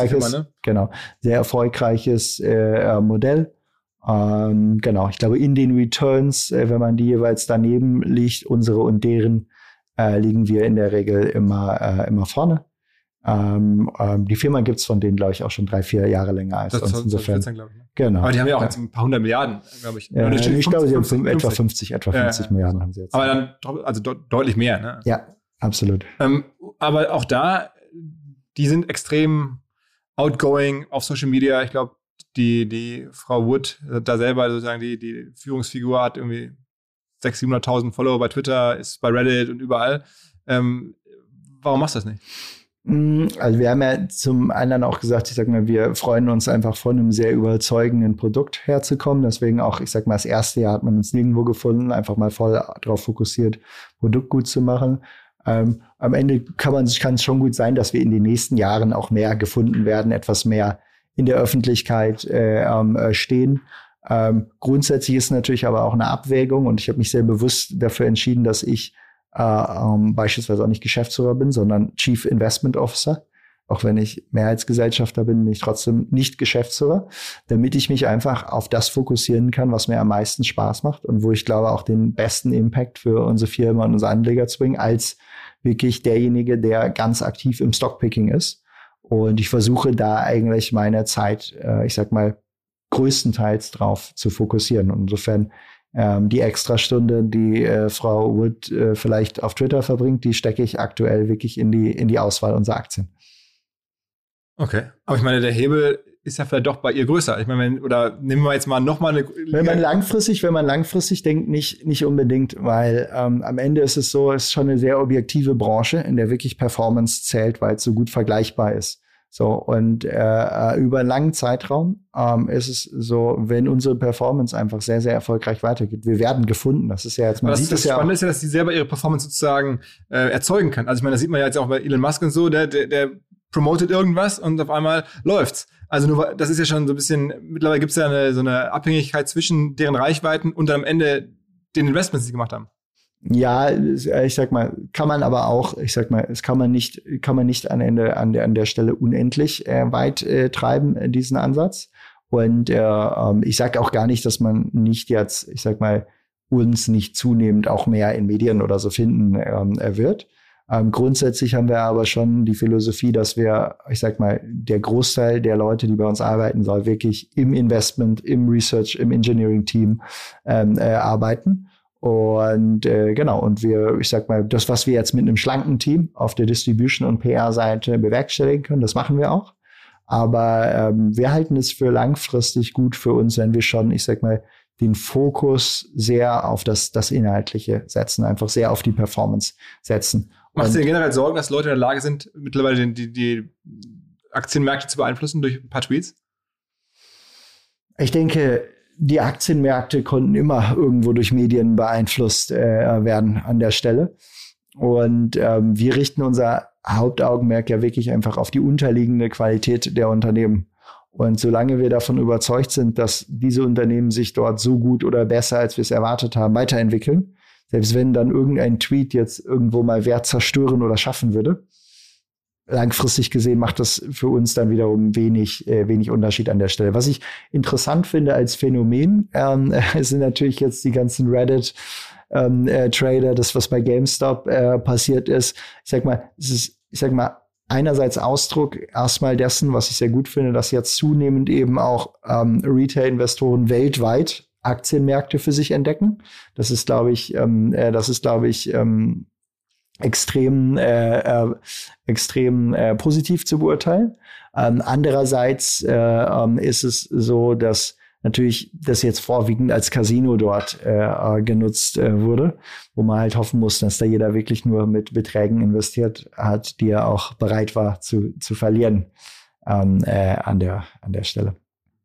erfolgreiches Modell. Genau, ich glaube, in den Returns, wenn man die jeweils daneben liegt, unsere und deren, liegen wir in der Regel immer vorne. Die Firma gibt's von denen, glaube ich, auch schon 3-4 Jahre länger als uns. Insofern. 2014, glaube ich. Genau. Aber die haben ja auch jetzt ein paar 100 Milliarden, glaube ich. Ich glaube, sie haben etwa 50 Milliarden haben sie jetzt. Aber dann, also deutlich mehr, ne? Ja, absolut. Aber auch da, die sind extrem outgoing auf Social Media. Ich glaube, die Frau Wood, da selber sozusagen die Führungsfigur, hat irgendwie 600.000, 700.000 Follower bei Twitter, ist bei Reddit und überall. Warum machst du das nicht? Also wir haben ja zum anderen auch gesagt, ich sag mal, wir freuen uns einfach von einem sehr überzeugenden Produkt herzukommen. Deswegen auch, ich sag mal, das erste Jahr hat man uns nirgendwo gefunden, einfach mal voll darauf fokussiert, Produkt gut zu machen. Am Ende kann es schon gut sein, dass wir in den nächsten Jahren auch mehr gefunden werden, etwas mehr in der Öffentlichkeit stehen. Grundsätzlich ist natürlich aber auch eine Abwägung und ich habe mich sehr bewusst dafür entschieden, dass ich beispielsweise auch nicht Geschäftsführer bin, sondern Chief Investment Officer. Auch wenn ich Mehrheitsgesellschafter bin, bin ich trotzdem nicht Geschäftsführer, damit ich mich einfach auf das fokussieren kann, was mir am meisten Spaß macht und wo ich glaube, auch den besten Impact für unsere Firma und unsere Anleger zu bringen, als wirklich derjenige, der ganz aktiv im Stockpicking ist. Und ich versuche da eigentlich meine Zeit, ich sag mal, größtenteils drauf zu fokussieren. Und insofern die Extrastunde, die Frau Wood vielleicht auf Twitter verbringt, die stecke ich aktuell wirklich in die Auswahl unserer Aktien. Okay, aber ich meine, der Hebel ist ja vielleicht doch bei ihr größer. Ich meine, oder nehmen wir jetzt mal nochmal eine... Wenn man langfristig denkt, nicht unbedingt, weil am Ende ist es so, es ist schon eine sehr objektive Branche, in der wirklich Performance zählt, weil es so gut vergleichbar ist. So, und über einen langen Zeitraum ist es so, wenn unsere Performance einfach sehr, sehr erfolgreich weitergeht. Wir werden gefunden. Das ist ja jetzt, man sieht das ja. Das Spannende ist ja, dass sie selber ihre Performance sozusagen erzeugen kann. Also ich meine, das sieht man ja jetzt auch bei Elon Musk und so, der promotet irgendwas und auf einmal läuft's. Also nur, das ist ja schon so ein bisschen, mittlerweile gibt's ja so eine Abhängigkeit zwischen deren Reichweiten und am Ende den Investments, die sie gemacht haben. Ja, ich sag mal, kann man aber auch, ich sag mal, es kann man nicht an der Stelle unendlich weit treiben, diesen Ansatz. Und ich sag auch gar nicht, dass man nicht jetzt, ich sag mal, uns nicht zunehmend auch mehr in Medien oder so finden wird. Grundsätzlich haben wir aber schon die Philosophie, dass wir, ich sag mal, der Großteil der Leute, die bei uns arbeiten, soll wirklich im Investment, im Research, im Engineering-Team arbeiten. Und genau, und ich sag mal, das, was wir jetzt mit einem schlanken Team auf der Distribution- und PR-Seite bewerkstelligen können, das machen wir auch. Aber wir halten es für langfristig gut für uns, wenn wir schon, ich sag mal, den Fokus sehr auf das Inhaltliche setzen, einfach sehr auf die Performance setzen. Machst du dir generell Sorgen, dass Leute in der Lage sind, mittlerweile die Aktienmärkte zu beeinflussen durch ein paar Tweets? Ich denke, die Aktienmärkte konnten immer irgendwo durch Medien beeinflusst werden an der Stelle. Und wir richten unser Hauptaugenmerk ja wirklich einfach auf die unterliegende Qualität der Unternehmen. Und solange wir davon überzeugt sind, dass diese Unternehmen sich dort so gut oder besser, als wir es erwartet haben, weiterentwickeln, selbst wenn dann irgendein Tweet jetzt irgendwo mal Wert zerstören oder schaffen würde, langfristig gesehen macht das für uns dann wiederum wenig Unterschied an der Stelle. Was ich interessant finde als Phänomen, sind natürlich jetzt die ganzen Reddit-Trader, das, was bei GameStop passiert ist. Ich sag mal, einerseits Ausdruck erstmal dessen, was ich sehr gut finde, dass jetzt zunehmend eben auch Retail-Investoren weltweit Aktienmärkte für sich entdecken. Das ist, glaube ich, extrem positiv zu beurteilen. Andererseits ist es so, dass natürlich das jetzt vorwiegend als Casino dort genutzt wurde, wo man halt hoffen muss, dass da jeder wirklich nur mit Beträgen investiert hat, die er auch bereit war zu verlieren an der Stelle.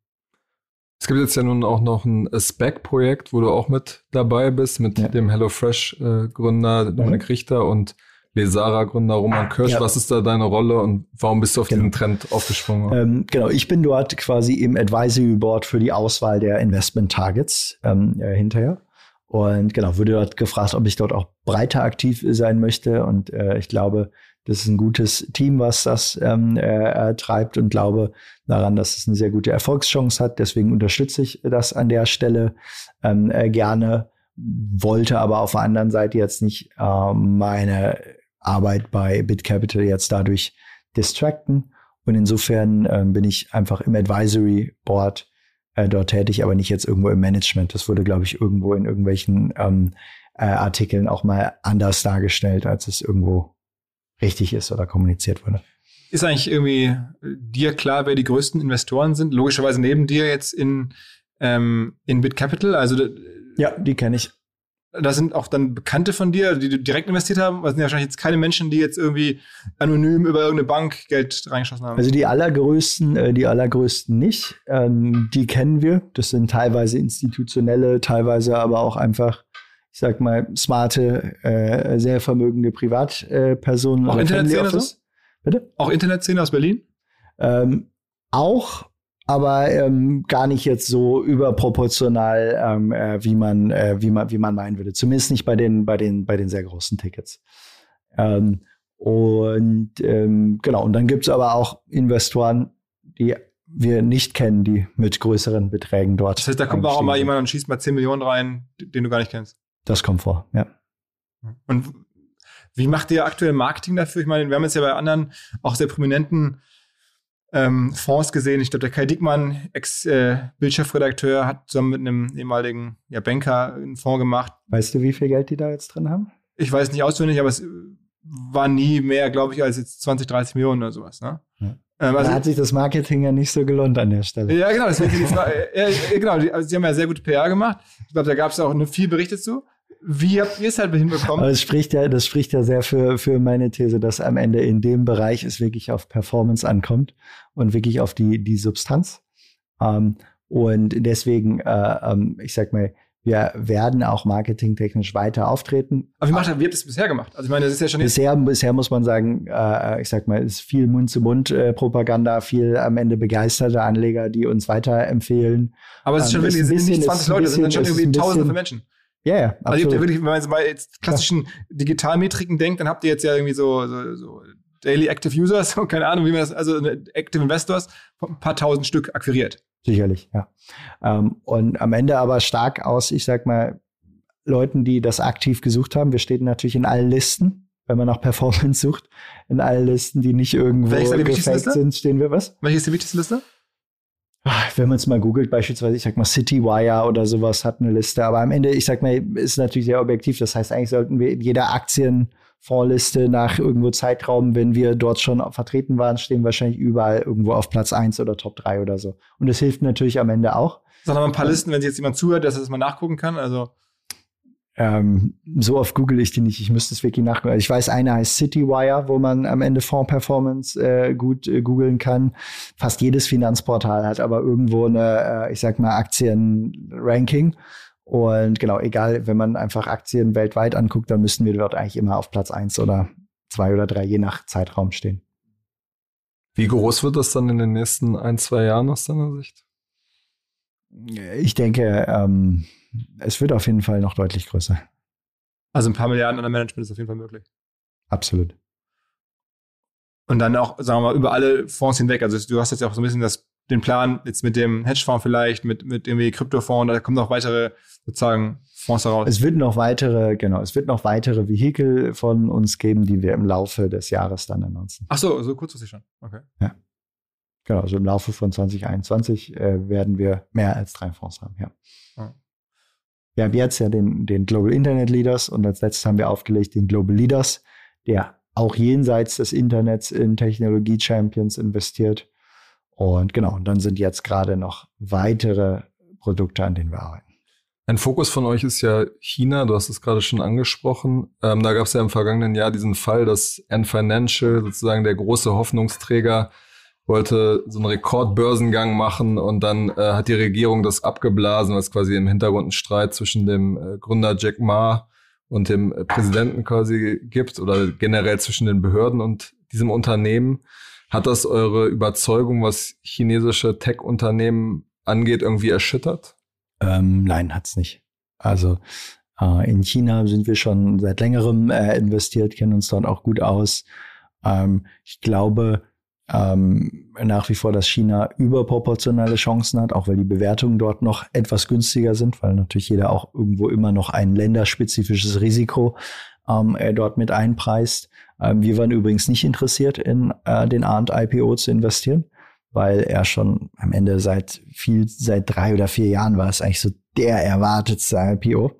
Es gibt jetzt ja nun auch noch ein SPAC-Projekt, wo du auch mit dabei bist, mit dem HelloFresh-Gründer Dominik Richter und Lesara-Gründer Roman Kirsch. Ja. Was ist da deine Rolle und warum bist du auf diesen Trend aufgesprungen? Genau, ich bin dort quasi im Advisory Board für die Auswahl der Investment Targets hinterher. Und genau, wurde dort gefragt, ob ich dort auch breiter aktiv sein möchte. Und ich glaube, das ist ein gutes Team, was das treibt, und glaube daran, dass es eine sehr gute Erfolgschance hat. Deswegen unterstütze ich das an der Stelle gerne, wollte aber auf der anderen Seite jetzt nicht meine Arbeit bei BitCapital jetzt dadurch distracten. Und insofern bin ich einfach im Advisory Board dort tätig, aber nicht jetzt irgendwo im Management. Das wurde, glaube ich, irgendwo in irgendwelchen Artikeln auch mal anders dargestellt, als es irgendwo richtig ist oder kommuniziert wurde. Ist eigentlich irgendwie dir klar, wer die größten Investoren sind? Logischerweise neben dir jetzt in BitCapital. Also ja, die kenne ich. Das sind auch dann Bekannte von dir, die du direkt investiert haben? Das sind ja wahrscheinlich jetzt keine Menschen, die jetzt irgendwie anonym über irgendeine Bank Geld reingeschossen haben. Also die allergrößten nicht. Die kennen wir. Das sind teilweise institutionelle, teilweise aber auch einfach, ich sag mal, smarte, sehr vermögende Privatpersonen. Auch Internetszene so? Bitte? Auch Internetszene aus Berlin? Auch, aber gar nicht jetzt so überproportional, wie man meinen würde. Zumindest nicht bei den sehr großen Tickets. Genau. Und dann gibt's aber auch Investoren, die wir nicht kennen, die mit größeren Beträgen dort. Das heißt, da kommt auch mal jemand und schießt mal 10 Millionen rein, den du gar nicht kennst. Das kommt vor, ja. Und wie macht ihr aktuell Marketing dafür? Ich meine, wir haben jetzt ja bei anderen auch sehr prominenten Fonds gesehen. Ich glaube, der Kai Diekmann, Ex-Bildchefredakteur, hat zusammen mit einem ehemaligen Banker einen Fonds gemacht. Weißt du, wie viel Geld die da jetzt drin haben? Ich weiß nicht auswendig, aber es war nie mehr, glaube ich, als jetzt 20, 30 Millionen oder sowas. Ne? Ja. Da hat sich das Marketing ja nicht so gelohnt an der Stelle. Ja, genau. Deswegen, sie haben ja sehr gute PR gemacht. Ich glaube, da gab es auch viel Berichte zu. Wie habt ihr es halt hinbekommen? Aber das spricht ja sehr für meine These, dass am Ende in dem Bereich es wirklich auf Performance ankommt und wirklich auf die Substanz. Und deswegen, ich sag mal, wir werden auch marketingtechnisch weiter auftreten. Aber wie habt ihr das bisher gemacht? Also ich meine, das ist ja schon bisher muss man sagen, ich sag mal, ist viel Mund-zu-Mund-Propaganda, viel am Ende begeisterte Anleger, die uns weiterempfehlen. Aber es ist schon wirklich, es sind nicht 20 Leute, es sind dann schon irgendwie Tausende von Menschen. Ja, yeah, absolut. Also ihr habt ja wirklich, wenn man jetzt bei jetzt klassischen Digitalmetriken denkt, dann habt ihr jetzt ja irgendwie so Daily Active Users, keine Ahnung, wie man das, also Active Investors, ein paar tausend Stück akquiriert. Sicherlich, ja. Und am Ende aber stark aus, ich sag mal, Leuten, die das aktiv gesucht haben. Wir stehen natürlich in allen Listen, wenn man nach Performance sucht, in allen Listen, die nicht irgendwo gefaked sind, stehen wir was? Welche ist die wichtigste Liste? Wenn man es mal googelt, beispielsweise, ich sag mal, Citywire oder sowas hat eine Liste. Aber am Ende, ich sag mal, ist natürlich sehr objektiv. Das heißt, eigentlich sollten wir in jeder Aktienfondsliste nach irgendwo Zeitraum, wenn wir dort schon vertreten waren, stehen wahrscheinlich überall irgendwo auf Platz 1 oder Top 3 oder so. Und das hilft natürlich am Ende auch. Sag noch mal ein paar Listen, wenn sich jetzt jemand zuhört, dass er das mal nachgucken kann. Also so oft google ich die nicht. Ich müsste es wirklich nachgucken. Also ich weiß, eine heißt Citywire, wo man am Ende Fonds-Performance gut googeln kann. Fast jedes Finanzportal hat aber irgendwo eine, ich sag mal, Aktien-Ranking. Und genau, egal, wenn man einfach Aktien weltweit anguckt, dann müssten wir dort eigentlich immer auf Platz 1 oder 2 oder 3, je nach Zeitraum stehen. Wie groß wird das dann in den nächsten 1-2 Jahren aus deiner Sicht? Ich denke, es wird auf jeden Fall noch deutlich größer. Also ein paar Milliarden an der Management ist auf jeden Fall möglich. Absolut. Und dann auch, sagen wir mal, über alle Fonds hinweg. Also du hast jetzt auch so ein bisschen den Plan, jetzt mit dem Hedgefonds vielleicht, mit irgendwie Kryptofonds, da kommen noch weitere sozusagen Fonds heraus. Es wird noch weitere Vehikel von uns geben, die wir im Laufe des Jahres dann annoncen. Ach so kurzfristig schon. Okay. Ja. Genau, also im Laufe von 2021 werden wir mehr als 3 Fonds haben, ja. Oh. Wir haben jetzt ja den Global Internet Leaders und als letztes haben wir aufgelegt den Global Leaders, der auch jenseits des Internets in Technologie-Champions investiert. Und genau, und dann sind jetzt gerade noch weitere Produkte, an denen wir arbeiten. Ein Fokus von euch ist ja China, du hast es gerade schon angesprochen. Da gab es ja im vergangenen Jahr diesen Fall, dass Ant Financial, sozusagen der große Hoffnungsträger, wollte so einen Rekordbörsengang machen und dann hat die Regierung das abgeblasen, was quasi im Hintergrund einen Streit zwischen dem Gründer Jack Ma und dem Präsidenten quasi gibt oder generell zwischen den Behörden und diesem Unternehmen. Hat das eure Überzeugung, was chinesische Tech-Unternehmen angeht, irgendwie erschüttert? Nein, hat's nicht. Also in China sind wir schon seit längerem investiert, kennen uns dort auch gut aus. Ich glaube nach wie vor, dass China überproportionale Chancen hat, auch weil die Bewertungen dort noch etwas günstiger sind, weil natürlich jeder auch irgendwo immer noch ein länderspezifisches Risiko dort mit einpreist. Wir waren übrigens nicht interessiert, in den Arndt IPO zu investieren, weil er schon am Ende seit 3 oder 4 Jahren war es eigentlich so der erwartetste IPO.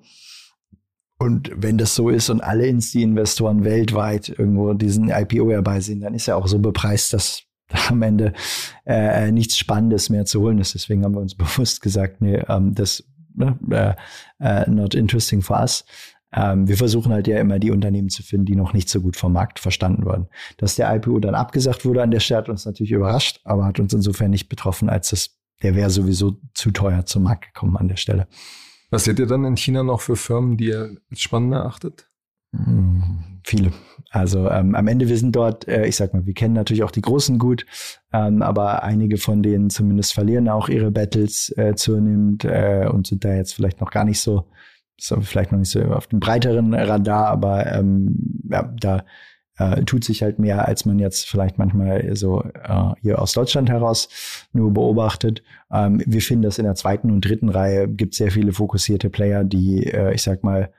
Und wenn das so ist und alle Insti-Investoren weltweit irgendwo diesen IPO herbeisehen, dann ist er auch so bepreist, dass am Ende nichts Spannendes mehr zu holen ist. Deswegen haben wir uns bewusst gesagt, nee, das not interesting for us. Wir versuchen halt ja immer, die Unternehmen zu finden, die noch nicht so gut vom Markt verstanden wurden. Dass der IPO dann abgesagt wurde an der Stelle, hat uns natürlich überrascht, aber hat uns insofern nicht betroffen, als der wäre sowieso zu teuer zum Markt gekommen an der Stelle. Was seht ihr dann in China noch für Firmen, die ihr als spannend erachtet? Viele. Also am Ende, wir sind dort, ich sag mal, wir kennen natürlich auch die Großen gut, aber einige von denen zumindest verlieren auch ihre Battles zunehmend und sind da jetzt vielleicht noch gar nicht so, vielleicht noch nicht so auf dem breiteren Radar, aber da tut sich halt mehr, als man jetzt vielleicht manchmal so hier aus Deutschland heraus nur beobachtet. Wir finden, dass in der 2. und 3. Reihe gibt es sehr viele fokussierte Player, die, ich sag mal,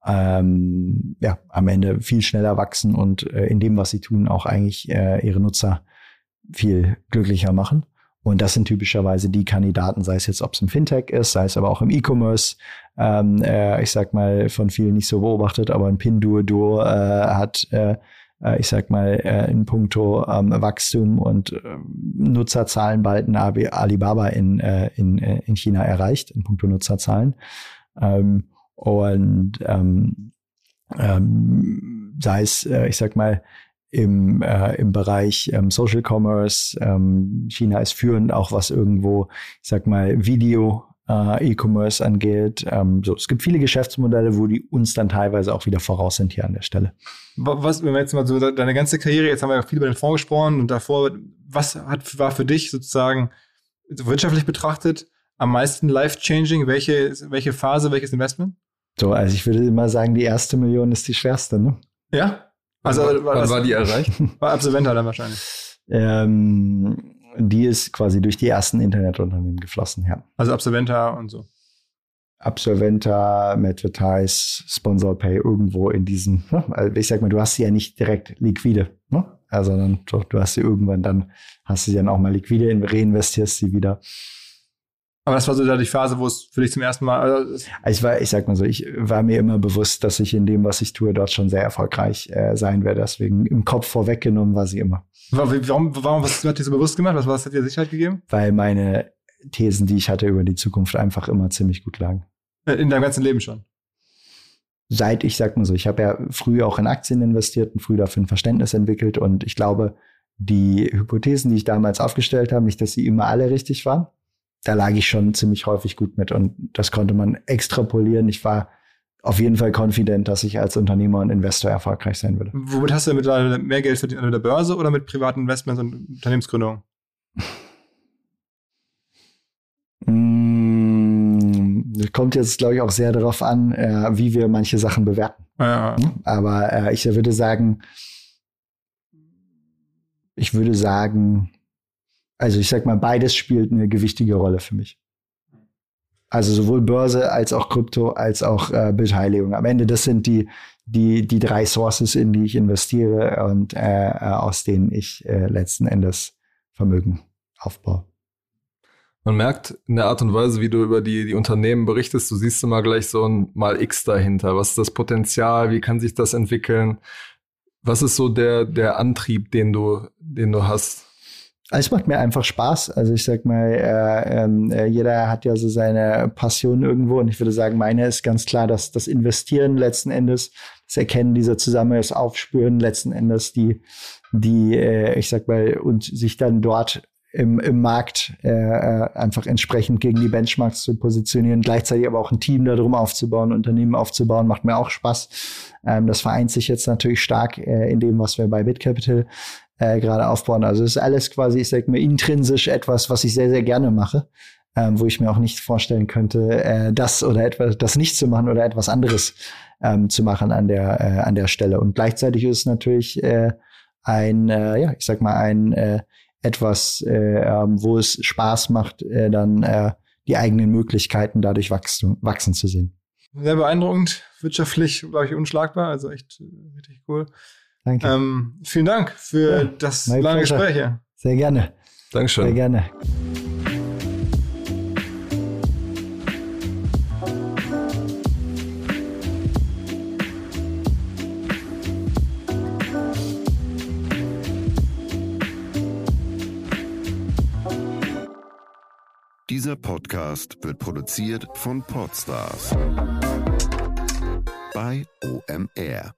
am Ende viel schneller wachsen und in dem, was sie tun, auch eigentlich ihre Nutzer viel glücklicher machen. Und das sind typischerweise die Kandidaten, sei es jetzt, ob es im Fintech ist, sei es aber auch im E-Commerce. Ich sag mal, von vielen nicht so beobachtet, aber ein Pinduoduo hat ich sag mal, in puncto Wachstum und Nutzerzahlen bald ein Alibaba in China erreicht, in puncto Nutzerzahlen. Sei es, ich sag mal, im Bereich Social Commerce. China ist führend, auch was irgendwo, ich sag mal, Video E-Commerce angeht. Es gibt viele Geschäftsmodelle, wo die uns dann teilweise auch wieder voraus sind hier an der Stelle. Was, wenn wir jetzt mal so deine ganze Karriere, jetzt haben wir ja viel über den Fonds gesprochen und davor, war für dich sozusagen wirtschaftlich betrachtet am meisten life-changing? Welche Phase, welches Investment? So, also ich würde immer sagen, die erste Million ist die schwerste, ne? Ja? Also wann war die erreicht? War Absolventa dann wahrscheinlich. Die ist quasi durch die ersten Internetunternehmen geflossen, ja. Also Absolventa und so. Absolventa, Madvertise, SponsorPay, irgendwo in diesem, ne? Also ich sag mal, du hast sie ja nicht direkt liquide, ne? Also dann, du hast sie irgendwann, dann hast du sie dann auch mal liquide, reinvestierst sie wieder. Aber das war so die Phase, wo es für dich zum ersten Mal... ich war mir immer bewusst, dass ich in dem, was ich tue, dort schon sehr erfolgreich sein werde. Deswegen im Kopf vorweggenommen war sie immer. Warum was hat dir so bewusst gemacht? Was hat dir Sicherheit gegeben? Weil meine Thesen, die ich hatte über die Zukunft, einfach immer ziemlich gut lagen. In deinem ganzen Leben schon? Seit, ich sag mal so, ich habe ja früh auch in Aktien investiert und früh dafür ein Verständnis entwickelt. Und ich glaube, die Hypothesen, die ich damals aufgestellt habe, nicht, dass sie immer alle richtig waren, da lag ich schon ziemlich häufig gut mit und das konnte man extrapolieren. Ich war auf jeden Fall confident, dass ich als Unternehmer und Investor erfolgreich sein würde. Womit hast du mittlerweile mehr Geld verdient? An der Börse oder mit privaten Investments und Unternehmensgründungen? Kommt jetzt, glaube ich, auch sehr darauf an, wie wir manche Sachen bewerten. Ja. Aber ich würde sagen, also ich sag mal, beides spielt eine gewichtige Rolle für mich. Also sowohl Börse als auch Krypto als auch Beteiligung. Am Ende, das sind die 3 Sources, in die ich investiere und aus denen ich letzten Endes Vermögen aufbaue. Man merkt in der Art und Weise, wie du über die Unternehmen berichtest, du siehst immer gleich so ein Mal X dahinter. Was ist das Potenzial? Wie kann sich das entwickeln? Was ist so der Antrieb, den du hast? Es macht mir einfach Spaß. Also ich sag mal, jeder hat ja so seine Passion irgendwo und ich würde sagen, meine ist ganz klar, dass das Investieren letzten Endes, das Erkennen dieser Zusammenhänge, das Aufspüren letzten Endes, die ich sag mal, und sich dann dort im Markt einfach entsprechend gegen die Benchmarks zu positionieren, gleichzeitig aber auch ein Team darum aufzubauen, Unternehmen aufzubauen, macht mir auch Spaß. Das vereint sich jetzt natürlich stark in dem, was wir bei BitCapital gerade aufbauen. Also es ist alles quasi, ich sag mal, intrinsisch etwas, was ich sehr, sehr gerne mache, wo ich mir auch nicht vorstellen könnte, das nicht zu machen oder etwas anderes zu machen an der Stelle. Und gleichzeitig ist es natürlich etwas, wo es Spaß macht, dann die eigenen Möglichkeiten dadurch wachsen zu sehen. Sehr beeindruckend, wirtschaftlich, glaube ich, unschlagbar, also echt richtig cool. Danke. Vielen Dank für das lange Gespräch hier. Sehr gerne. Dankeschön. Sehr gerne. Dieser Podcast wird produziert von Podstars bei OMR.